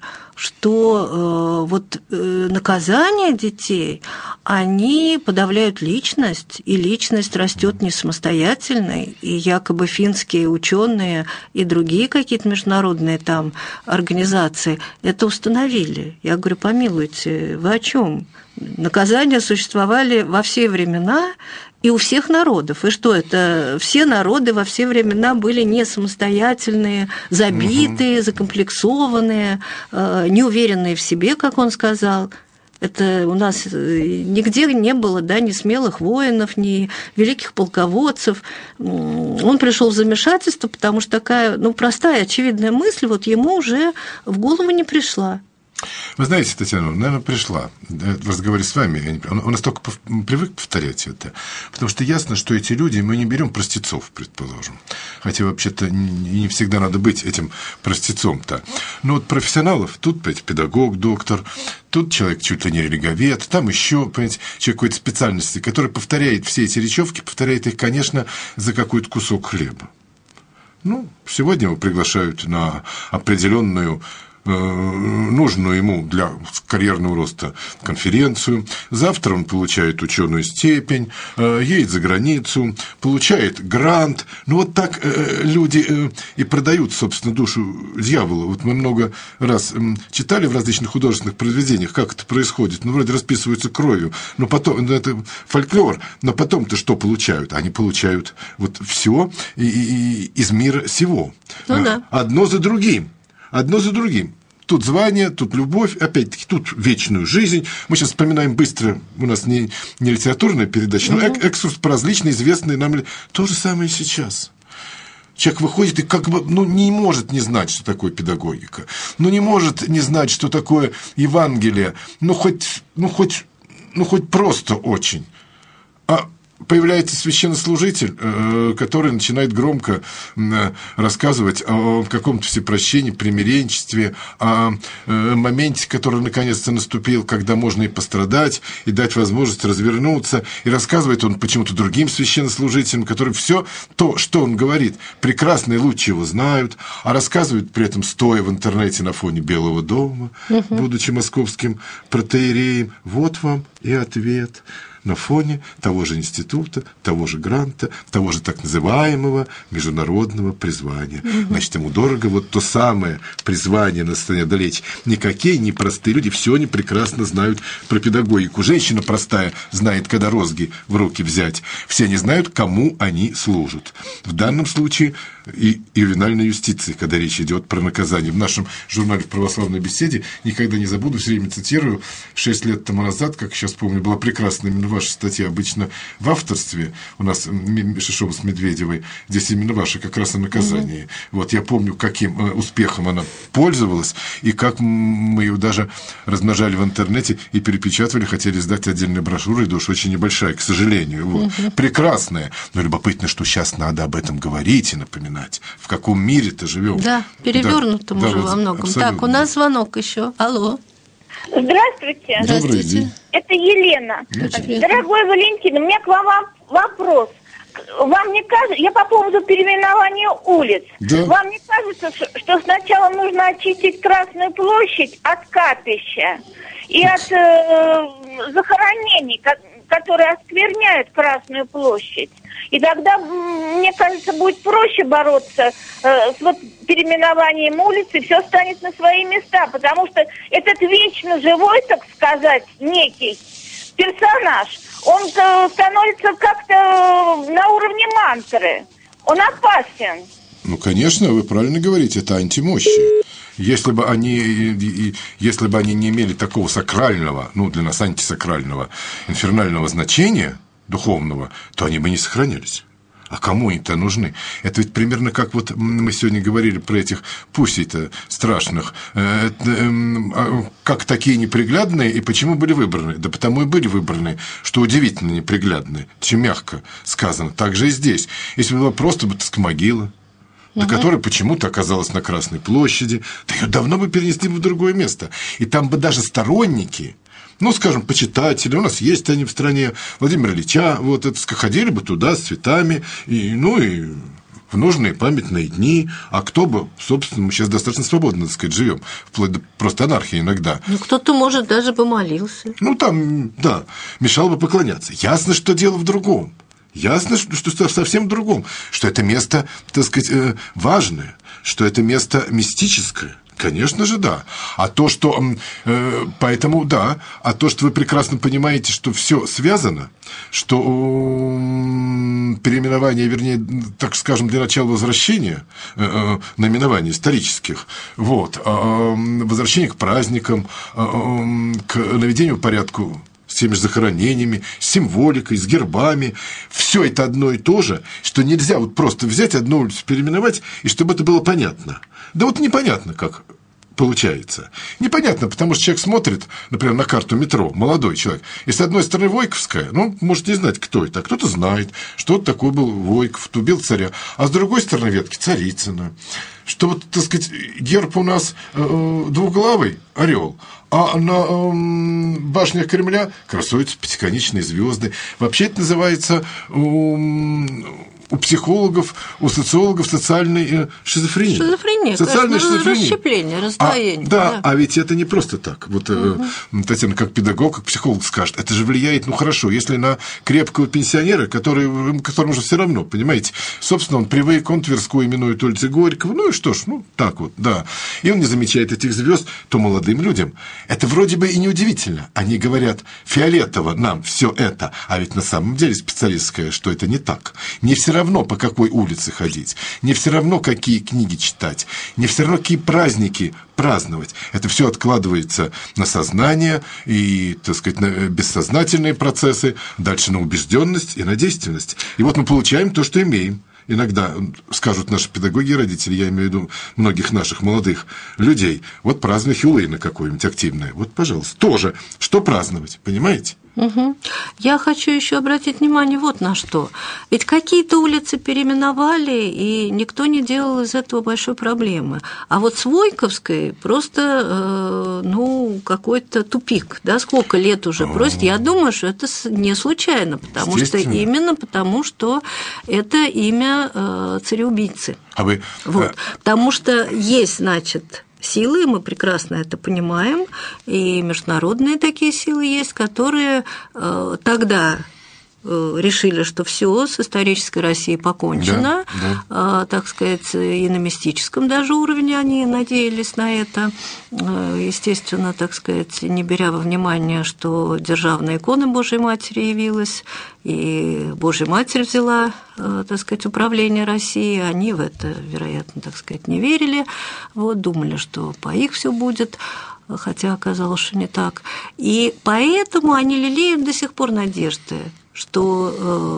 что вот наказания детей, они подавляют личность, и личность растет не самостоятельной, и якобы финские ученые и другие какие-то международные там организации это установили. Я говорю, помилуйте, вы о чем? Наказания существовали во все времена и у всех народов. И что это? Все народы во все времена были не самостоятельные, забитые, угу. закомплексованные, неуверенные в себе, как он сказал. Это у нас нигде не было, да, ни смелых воинов, ни великих полководцев. Он пришел в замешательство, потому что такая, ну, простая, очевидная мысль вот ему уже в голову не пришла. Вы знаете, Татьяна, наверное, пришла в разговоре с вами, он настолько привык повторять это, потому что ясно, что эти люди, мы не берем простецов, предположим, хотя вообще-то не всегда надо быть этим простецом-то, но вот профессионалов, тут, понимаете, педагог, доктор, тут человек чуть ли не религовед, там еще, понимаете, человек какой-то специальности, который повторяет все эти речевки, повторяет их, конечно, за какой-то кусок хлеба. Ну, сегодня его приглашают на определенную нужную ему для карьерного роста конференцию. Завтра он получает ученую степень, едет за границу, получает грант. Ну, вот так люди и продают, собственно, душу дьяволу. Вот мы много раз читали в различных художественных произведениях, как это происходит. Ну, вроде расписываются кровью, но потом, ну, это фольклор, но потом-то что получают? Они получают вот все из мира сего. Ну, да. Одно за другим. Одно за другим. Тут звание, тут любовь, опять-таки, тут вечную жизнь. Мы сейчас вспоминаем быстро, у нас не, не литературная передача, но экскурс по различные известные нам... То же самое и сейчас. Человек выходит и как бы, ну, не может не знать, что такое педагогика. Ну, не может не знать, что такое Евангелие. Ну, хоть, ну, хоть, ну, хоть просто очень. А появляется священнослужитель, который начинает громко рассказывать о каком-то всепрощении, примиренчестве, о моменте, который наконец-то наступил, когда можно и пострадать, и дать возможность развернуться, и рассказывает он почему-то другим священнослужителям, которые все то, что он говорит, прекрасно и лучше его знают, а рассказывают при этом стоя в интернете на фоне Белого дома, угу. будучи московским протоиереем. Вот вам и ответ. На фоне того же института, того же гранта, того же так называемого международного призвания. Угу. Значит, ему дорого вот то самое призвание на стране далече. Никакие не простые люди, все они прекрасно знают про педагогику. Женщина простая знает, когда розги в руки взять. Все они знают, кому они служат. В данном случае и ювенальной юстиции, когда речь идет про наказание. В нашем журнале «В православной беседе» никогда не забуду, все время цитирую, шесть лет тому назад, как сейчас помню, была прекрасная именно ваша статья, обычно в авторстве у нас Шишова с Медведевой, здесь именно ваша как раз о наказании. Mm-hmm. Вот я помню, каким успехом она пользовалась, и как мы ее даже размножали в интернете и перепечатывали, хотели сдать отдельные брошюры, и да уж очень небольшая, к сожалению. Вот. Mm-hmm. Прекрасная, но любопытно, что сейчас надо об этом говорить и напоминать. В каком мире-то живем? Да, перевернутом да, уже да, во многом. Абсолютно. Так, у нас звонок еще. Алло. Здравствуйте. Здравствуйте. Это Елена. Здравствуйте. Дорогой Валентин, у меня к вам вопрос. Вам не кажется, я по поводу переименования улиц, да. Вам не кажется, что сначала нужно очистить Красную площадь от капища и от э, захоронений, которые оскверняют Красную площадь? И тогда, мне кажется, будет проще бороться э, с вот переименованием улицы, все станет на свои места, потому что этот вечно живой, так сказать, некий персонаж, он э, становится как-то на уровне мантры, он опасен. Ну, конечно, вы правильно говорите, это антимощи. Если бы они, если бы они не имели такого сакрального, ну, для нас антисакрального, инфернального значения духовного, то они бы не сохранялись. А кому они-то нужны? Это ведь примерно как вот мы сегодня говорили про этих пусей-то страшных. Как такие неприглядные и почему были выбраны? Да потому и были выбраны, что удивительно неприглядные. Чем мягко сказано. Так же и здесь. Если бы была просто бы могила, до которой почему-то оказалась на Красной площади, то ее давно бы перенесли в другое место. И там бы даже сторонники, ну, скажем, почитатели, у нас есть они в стране, Владимира Ильича, вот это, ходили бы туда с цветами, и, ну, и в нужные памятные дни, а кто бы, собственно, мы сейчас достаточно свободно, так сказать, живем, вплоть до просто анархии иногда. Ну, кто-то, может, даже бы молился. Ну, там, да, мешало бы поклоняться. Ясно, что дело в другом. Ясно, что совсем в другом, что это место, так сказать, важное, что это место мистическое. Конечно же, да. А то, что... Э, поэтому, да. А то, что вы прекрасно понимаете, что все связано, что э, переименование, вернее, так скажем, для начала возвращения э, наименований исторических, вот, э, возвращение к праздникам, э, к наведению порядка с теми же захоронениями, с символикой, с гербами. Все это одно и то же, что нельзя вот просто взять одну улицу, переименовать, и чтобы это было понятно. Да вот непонятно, как получается. Непонятно, потому что человек смотрит, например, на карту метро, молодой человек, и с одной стороны Войковская, ну, может не знать, кто это, а кто-то знает, что вот такой был Войков, убил царя, а с другой стороны ветки Царицына, что вот, так сказать, герб у нас э, двуглавый орел, а на э, башнях Кремля красуются пятиконечные звезды. Вообще это называется э, у психологов, у социологов социальной шизофрения. Шизофрения, социальная конечно, шизофрения. Расщепление, раздвоение. А, да, да, а ведь это не просто так. Вот угу. Татьяна, как педагог, как психолог скажет, это же влияет, ну хорошо, если на крепкого пенсионера, который, которому же все равно, понимаете, собственно, он привык, он Тверскую именует улицей Горького, ну и что ж, ну так вот, да. И он не замечает этих звезд, то молодым людям это вроде бы и неудивительно. Они говорят, фиолетово нам все это, а ведь на самом деле специалисты скажут, что это не так. Не все равно равно, по какой улице ходить, не все равно, какие книги читать, не все равно, какие праздники праздновать. Это все откладывается на сознание и, так сказать, на бессознательные процессы, дальше на убежденность и на действенность. И вот мы получаем то, что имеем. Иногда скажут наши педагоги и родители, я имею в виду многих наших молодых людей, вот празднуй Хэллоуин какое-нибудь активное. Вот, пожалуйста, тоже. Что праздновать, понимаете? Угу. Я хочу еще обратить внимание вот на что. Ведь какие-то улицы переименовали, и никто не делал из этого большой проблемы. А вот с Войковской просто, э, ну, какой-то тупик. Да, сколько лет уже просят. Я думаю, что это не случайно, потому что именно потому, что это имя э, цареубийцы. А вы... Вот. Потому что есть, значит... силы, мы прекрасно это понимаем, и международные такие силы есть, которые э, тогда э, решили, что все с исторической Россией покончено, да, да. Э, так сказать, и на мистическом даже уровне они надеялись на это, э, естественно, так сказать, не беря во внимание, что державная икона Божьей Матери явилась, и Божья Матерь взяла, так сказать, управление Россией, они в это, вероятно, так сказать, не верили, вот, думали, что по их все будет, хотя оказалось, что не так. И поэтому они лелеют до сих пор надежды, что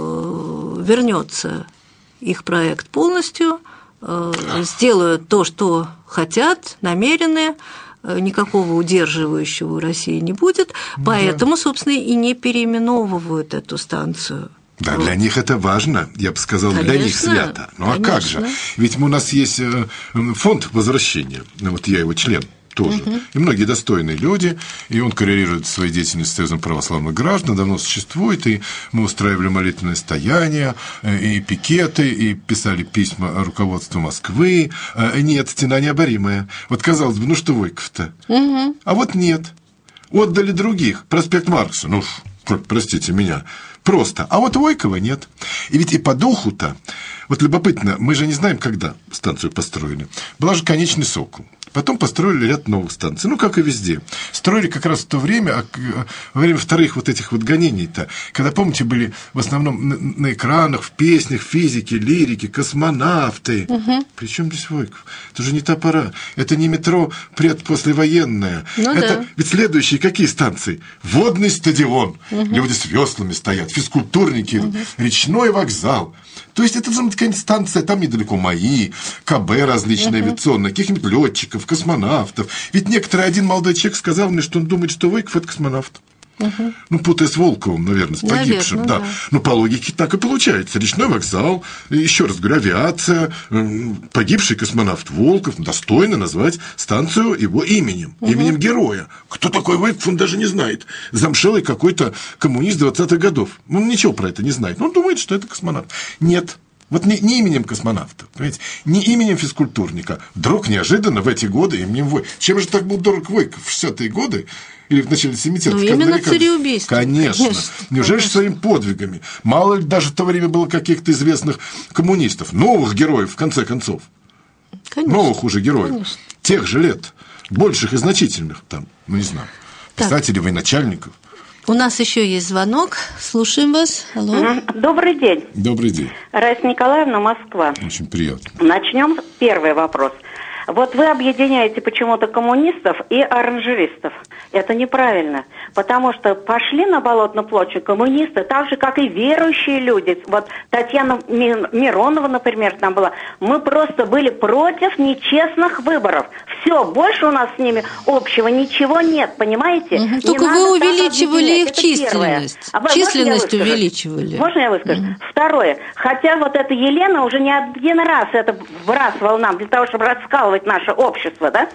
э, вернется их проект полностью, э, сделают то, что хотят, намерены, никакого удерживающего у России не будет, поэтому, собственно, и не переименовывают эту станцию. Да, вот. Для них это важно, я бы сказал, конечно, для них свято. Ну а как же? Ведь у нас есть фонд возвращения, вот я его член тоже, угу. И многие достойные люди, и он коррелирует своей деятельностью с Союзом православных граждан, давно существует, и мы устраивали молитвенное стояние, и пикеты, и писали письма руководству Москвы. Нет, стена необоримая. Вот казалось бы, ну что Войков-то? Угу. А вот нет. Отдали других. Проспект Маркса, ну, простите меня, просто. А вот Войкова нет. И ведь и по духу-то, вот любопытно, мы же не знаем, когда станцию построили. Была же Конечный Сокол. Потом построили ряд новых станций, ну, как и везде. Строили как раз в то время, во время вторых вот этих вот гонений-то, когда, помните, были в основном на, на экранах, в песнях, физики, лирики, космонавты. Угу. Причем здесь Войков? Это же не та пора. Это не метро пред-послевоенное. Ну, это да. Ведь следующие какие станции? Водный стадион. Угу. Люди с веслами стоят, физкультурники, угу. Речной вокзал. То есть это же какая-нибудь станция, там недалеко МАИ, КБ различные uh-huh. авиационные, каких-нибудь летчиков, космонавтов. Ведь некоторый один молодой человек сказал мне, что он думает, что Войков – это космонавт. Uh-huh. Ну, путая с Волковым, наверное, с погибшим. Наверное, да. Да. Ну, по логике так и получается. Речной вокзал, еще раз говорю, авиация, погибший космонавт Волков, достойно назвать станцию его именем, uh-huh. именем героя. Кто такой Войков, он даже не знает. Замшелый какой-то коммунист двадцатых годов. Он ничего про это не знает. Он думает, что это космонавт. Нет. Вот не, не именем космонавта, понимаете, не именем физкультурника. Вдруг неожиданно в эти годы именем Войков. Чем же так был дорог Войков в шестидесятые годы? Или в начале семидесятых? Ну, именно цареубийство. Конечно. Конечно. Неужели же своими подвигами? Мало ли даже в то время было каких-то известных коммунистов, новых героев, в конце концов. Конечно. Новых уже героев. Конечно. Тех же лет. Больших и значительных там, ну, не знаю, писателей, военачальников. У нас еще есть звонок. Слушаем вас. Алло. Добрый день. Добрый день. Раиса Николаевна, Москва. Очень приятно. Начнем с первый вопрос. Вот вы объединяете почему-то коммунистов и оранжеристов. Это неправильно, потому что пошли на Болотную площадь коммунисты, так же, как и верующие люди. Вот Татьяна Миронова, например, там была. Мы просто были против нечестных выборов. Все, больше у нас с ними общего ничего нет, понимаете? Угу. Только вы увеличивали их численность. А численность увеличивали. Можно я выскажу? Угу. Второе. Хотя вот эта Елена уже не один раз это вбрасывала нам для того, чтобы раскалывать наше общество, да?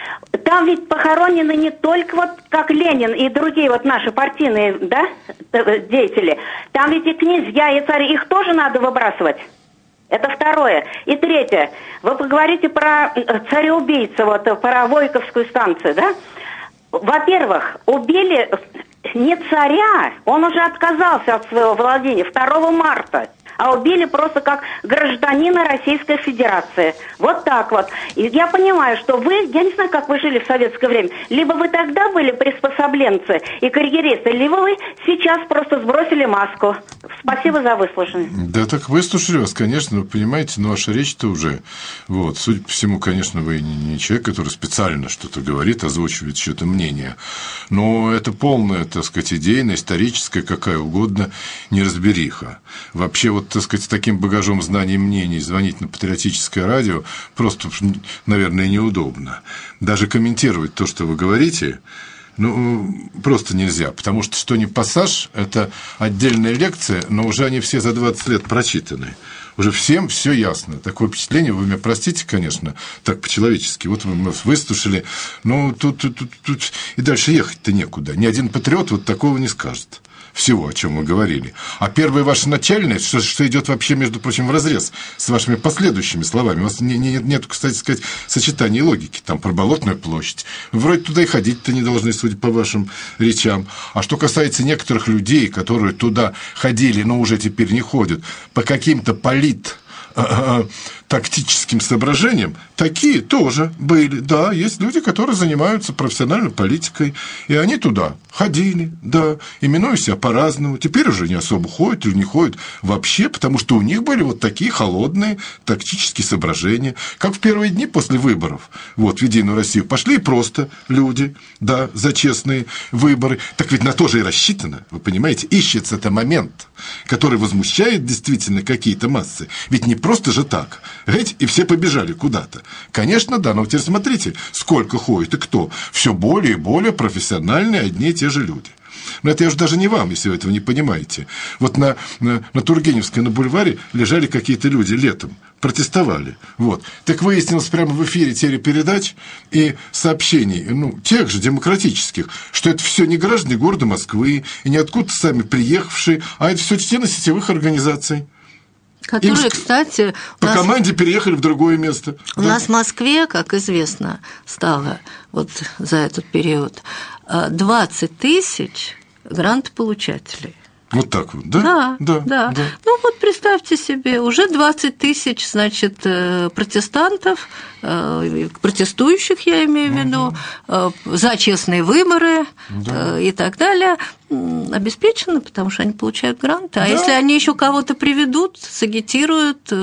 Там ведь похоронены не только вот как Ленин и другие вот наши партийные, да, деятели. Там ведь и князья, и цари, их тоже надо выбрасывать. Это второе. И третье. Вы поговорите про цареубийца, вот, про Войковскую станцию, да? Во-первых, убили не царя, он уже отказался от своего владения второго марта. А убили просто как гражданина Российской Федерации. Вот так вот. И я понимаю, что вы, я не знаю, как вы жили в советское время, либо вы тогда были приспособленцы и карьеристы, либо вы сейчас просто сбросили маску. Спасибо за выслушивание. Да, так выслушали вас, конечно, вы понимаете, но ваша речь-то уже, вот, судя по всему, конечно, вы не человек, который специально что-то говорит, озвучивает что-то мнение, но это полная, так сказать, идейная, историческая, какая угодно неразбериха. Вообще, вот, так сказать, с таким багажом знаний и мнений звонить на патриотическое радио просто, наверное, неудобно. Даже комментировать то, что вы говорите, Ну, просто нельзя, потому что что не пассаж, это отдельная лекция, но уже они все за двадцать лет прочитаны. Уже всем все ясно. Такое впечатление, вы меня простите, конечно, так по-человечески. Вот вы нас выслушали, но тут, тут, тут, тут и дальше ехать-то некуда. Ни один патриот вот такого не скажет. Всего, о чем мы говорили. А первое ваше начальное, что, что идет вообще, между прочим, вразрез с вашими последующими словами. У вас не, не, нет, кстати сказать, сочетания и логики. Там про Болотную площадь. Вроде туда и ходить-то не должны, судя по вашим речам. А что касается некоторых людей, которые туда ходили, но уже теперь не ходят, по каким-то полит... тактическим соображениям, такие тоже были. Да, есть люди, которые занимаются профессиональной политикой, и они туда ходили, да, именуя себя по-разному. Теперь уже не особо ходят или не ходят вообще, потому что у них были вот такие холодные тактические соображения. Как в первые дни после выборов, вот, в Единую Россию пошли просто люди, да, за честные выборы. Так ведь на то же и рассчитано, вы понимаете, ищется это момент, который возмущает действительно какие-то массы. Ведь не просто же так. Ведь и все побежали куда-то. Конечно, да, но теперь смотрите, сколько ходит и кто. Все более и более профессиональные одни и те же люди. Но это я уже даже не вам, если вы этого не понимаете. Вот на, на, на Тургеневской, на бульваре лежали какие-то люди летом, протестовали. Вот. Так выяснилось прямо в эфире телепередач и сообщений, ну, тех же демократических, что это все не граждане города Москвы и не откуда-то сами приехавшие, а это все члены сетевых организаций. Которые, Им, кстати... По нас... команде переехали в другое место. У да. нас в Москве, как известно, стало вот за этот период двадцать тысяч грантополучателей. Вот так вот, да? Да, да, да. да. Ну вот представьте себе, уже двадцать тысяч, значит, протестантов, протестующих, я имею в виду, угу. за честные выборы, да. и так далее, обеспечены, потому что они получают гранты. А да. если они еще кого-то приведут, сагитируют,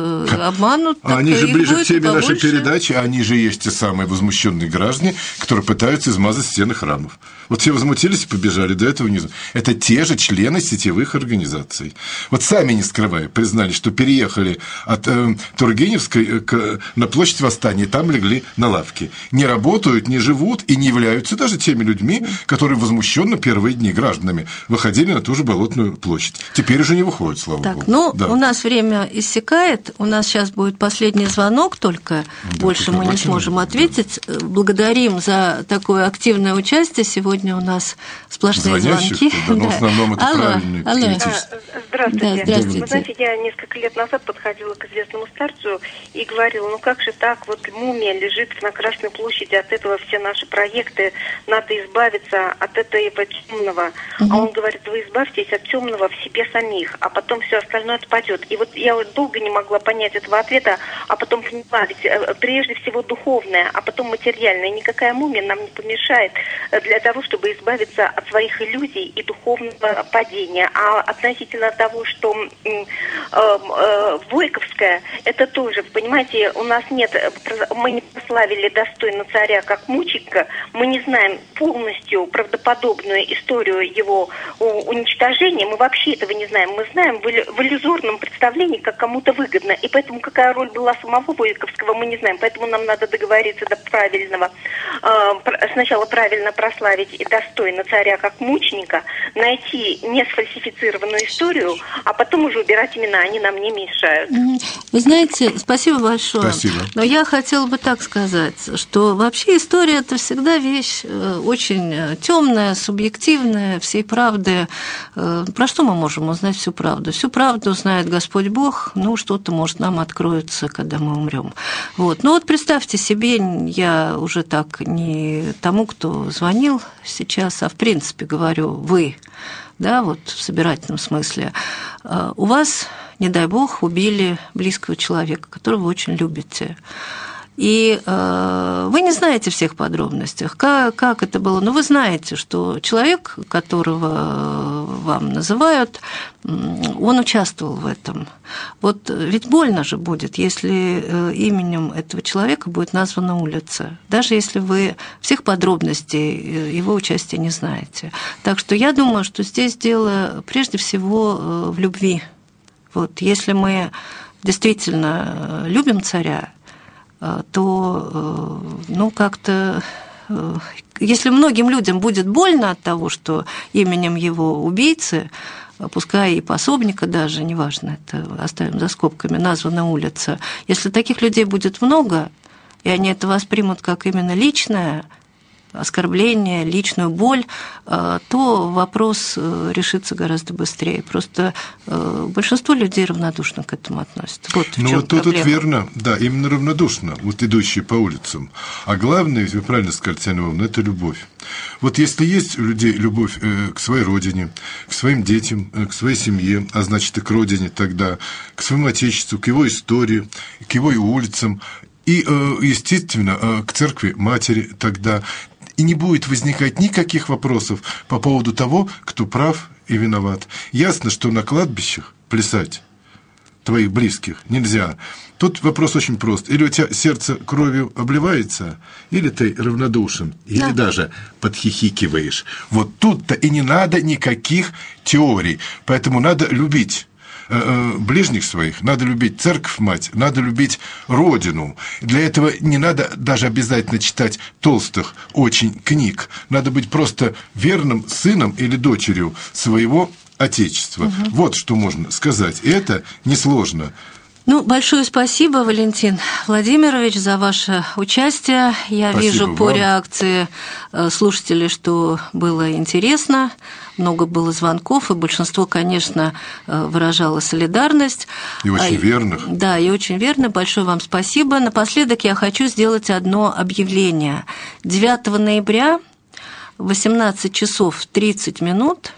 обманут, а они же ближе к теме нашей передачи, они же есть те самые возмущенные граждане, которые пытаются измазать стены храмов. Вот все возмутились и побежали, до этого не... Это те же члены сетевых организаций. Вот сами, не скрывая, признали, что переехали от э, Тургеневской к, на площадь Восстания, там легли на лавки. Не работают, не живут и не являются даже теми людьми, которые возмущенно первые дни гражданами выходили на ту же Болотную площадь. Теперь уже не выходят, слава так, богу. Ну, да. у нас время иссякает, у нас сейчас будет последний звонок, только да, больше мы не сможем да. ответить. Благодарим за такое активное участие. Сегодня у нас сплошные звонки. Да, но в основном это алло, правильный алло. Здравствуйте. Да, здравствуйте. Вы знаете, я несколько лет назад подходила к известному старцу и говорила, ну как же так, вот мумия лежит на Красной площади, от этого все наши проекты, надо избавиться от этого темного. Угу. А он говорит, вы избавьтесь от темного в себе самих, а потом все остальное отпадет. И вот я вот долго не могла понять этого ответа, а потом поняла, ведь прежде всего духовное, а потом материальное. Никакая мумия нам не помешает для того, чтобы избавиться от своих иллюзий и духовного падения. А относительно того, что э, э, Войковская, это тоже, понимаете, у нас нет, мы не прославили достойно царя как мученика, мы не знаем полностью правдоподобную историю его уничтожения, мы вообще этого не знаем. Мы знаем в иллюзорном представлении, как кому-то выгодно, и поэтому какая роль была самого Войковского, мы не знаем. Поэтому нам надо договориться до правильного, э, сначала правильно прославить и достойно царя как мученика, найти не сфальсифицированную историю, а потом уже убирать имена, они нам не мешают. Вы знаете, спасибо большое. Спасибо. Но я хотела бы так сказать, что вообще история – это всегда вещь очень темная, субъективная, всей правды. Про что мы можем узнать всю правду? Всю правду знает Господь Бог, ну, что-то, может, нам откроется, когда мы умрем. Вот. Ну, вот представьте себе, я уже так не тому, кто звонил сейчас, а в принципе говорю, вы, да, вот в собирательном смысле, у вас, не дай бог, убили близкого человека, которого вы очень любите. И э, вы не знаете всех подробностей, как, как это было, но вы знаете, что человек, которого вам называют, он участвовал в этом. Вот ведь больно же будет, если именем этого человека будет названа улица, даже если вы всех подробностей его участия не знаете. Так что я думаю, что здесь дело прежде всего в любви. Вот, если мы действительно любим царя, то, ну, как-то если многим людям будет больно от того, что именем его убийцы, пускай и пособника даже, неважно, это оставим за скобками, названа улица, если таких людей будет много, и они это воспримут как именно личное оскорбление, личную боль, то вопрос решится гораздо быстрее. Просто большинство людей равнодушно к этому относятся. Вот в ну, чем вот тут, проблема. тут верно, да, именно равнодушно, вот идущие по улицам. А главное, вы правильно сказали, Татьяна Львовна, это любовь. Вот если есть у людей любовь к своей родине, к своим детям, к своей семье, а значит и к родине тогда, к своему отечеству, к его истории, к его улицам, и, естественно, к церкви матери тогда, и не будет возникать никаких вопросов по поводу того, кто прав и виноват. Ясно, что на кладбищах плясать твоих близких нельзя. Тут вопрос очень прост. Или у тебя сердце кровью обливается, или ты равнодушен, или да. даже подхихикиваешь. Вот тут-то и не надо никаких теорий. Поэтому надо любить ближних своих, надо любить церковь-мать, надо любить родину. Для этого не надо даже обязательно читать толстых очень книг. Надо быть просто верным сыном или дочерью своего отечества. Угу. Вот что можно сказать. И это несложно. Ну, большое спасибо, Валентин Владимирович, за ваше участие. Я спасибо вижу по вам. Реакции слушателей, что было интересно, много было звонков, и большинство, конечно, выражало солидарность. И очень верных. Да, и очень верно. Большое вам спасибо. Напоследок я хочу сделать одно объявление. девятого ноября в восемнадцать часов тридцать минут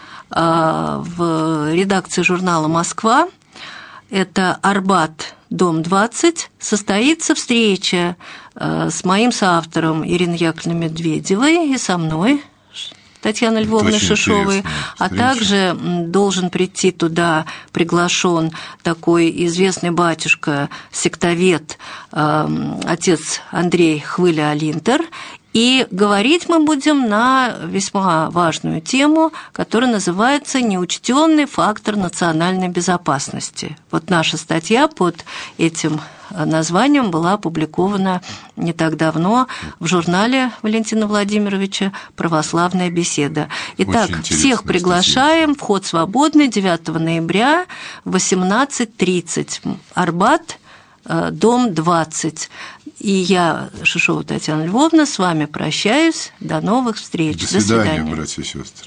в редакции журнала «Москва», это Арбат, дом двадцать, состоится встреча с моим соавтором Ириной Яковлевной Медведевой и со мной, Татьяной Львовной Шишовой, а также должен прийти туда приглашен такой известный батюшка, сектовед, отец Андрей Хвыля-Алинтер. И говорить мы будем на весьма важную тему, которая называется «Неучтенный фактор национальной безопасности». Вот наша статья под этим названием была опубликована не так давно в журнале Валентина Владимировича «Православная беседа». Итак, всех приглашаем, вход свободный, девятого ноября в восемнадцать тридцать, Арбат, дом двадцать. И я, Шишова Татьяна Львовна, с вами прощаюсь. До новых встреч. До свидания, До свидания. Братья и сестры.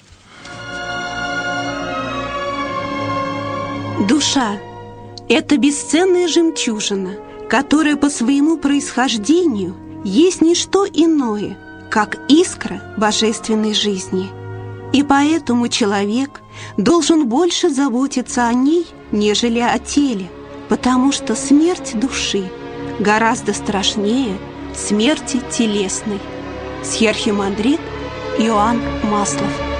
Душа – это бесценная жемчужина, которая по своему происхождению есть не что иное, как искра божественной жизни. И поэтому человек должен больше заботиться о ней, нежели о теле, потому что смерть души гораздо страшнее смерти телесной. Схиархимандрит Иоанн Маслов.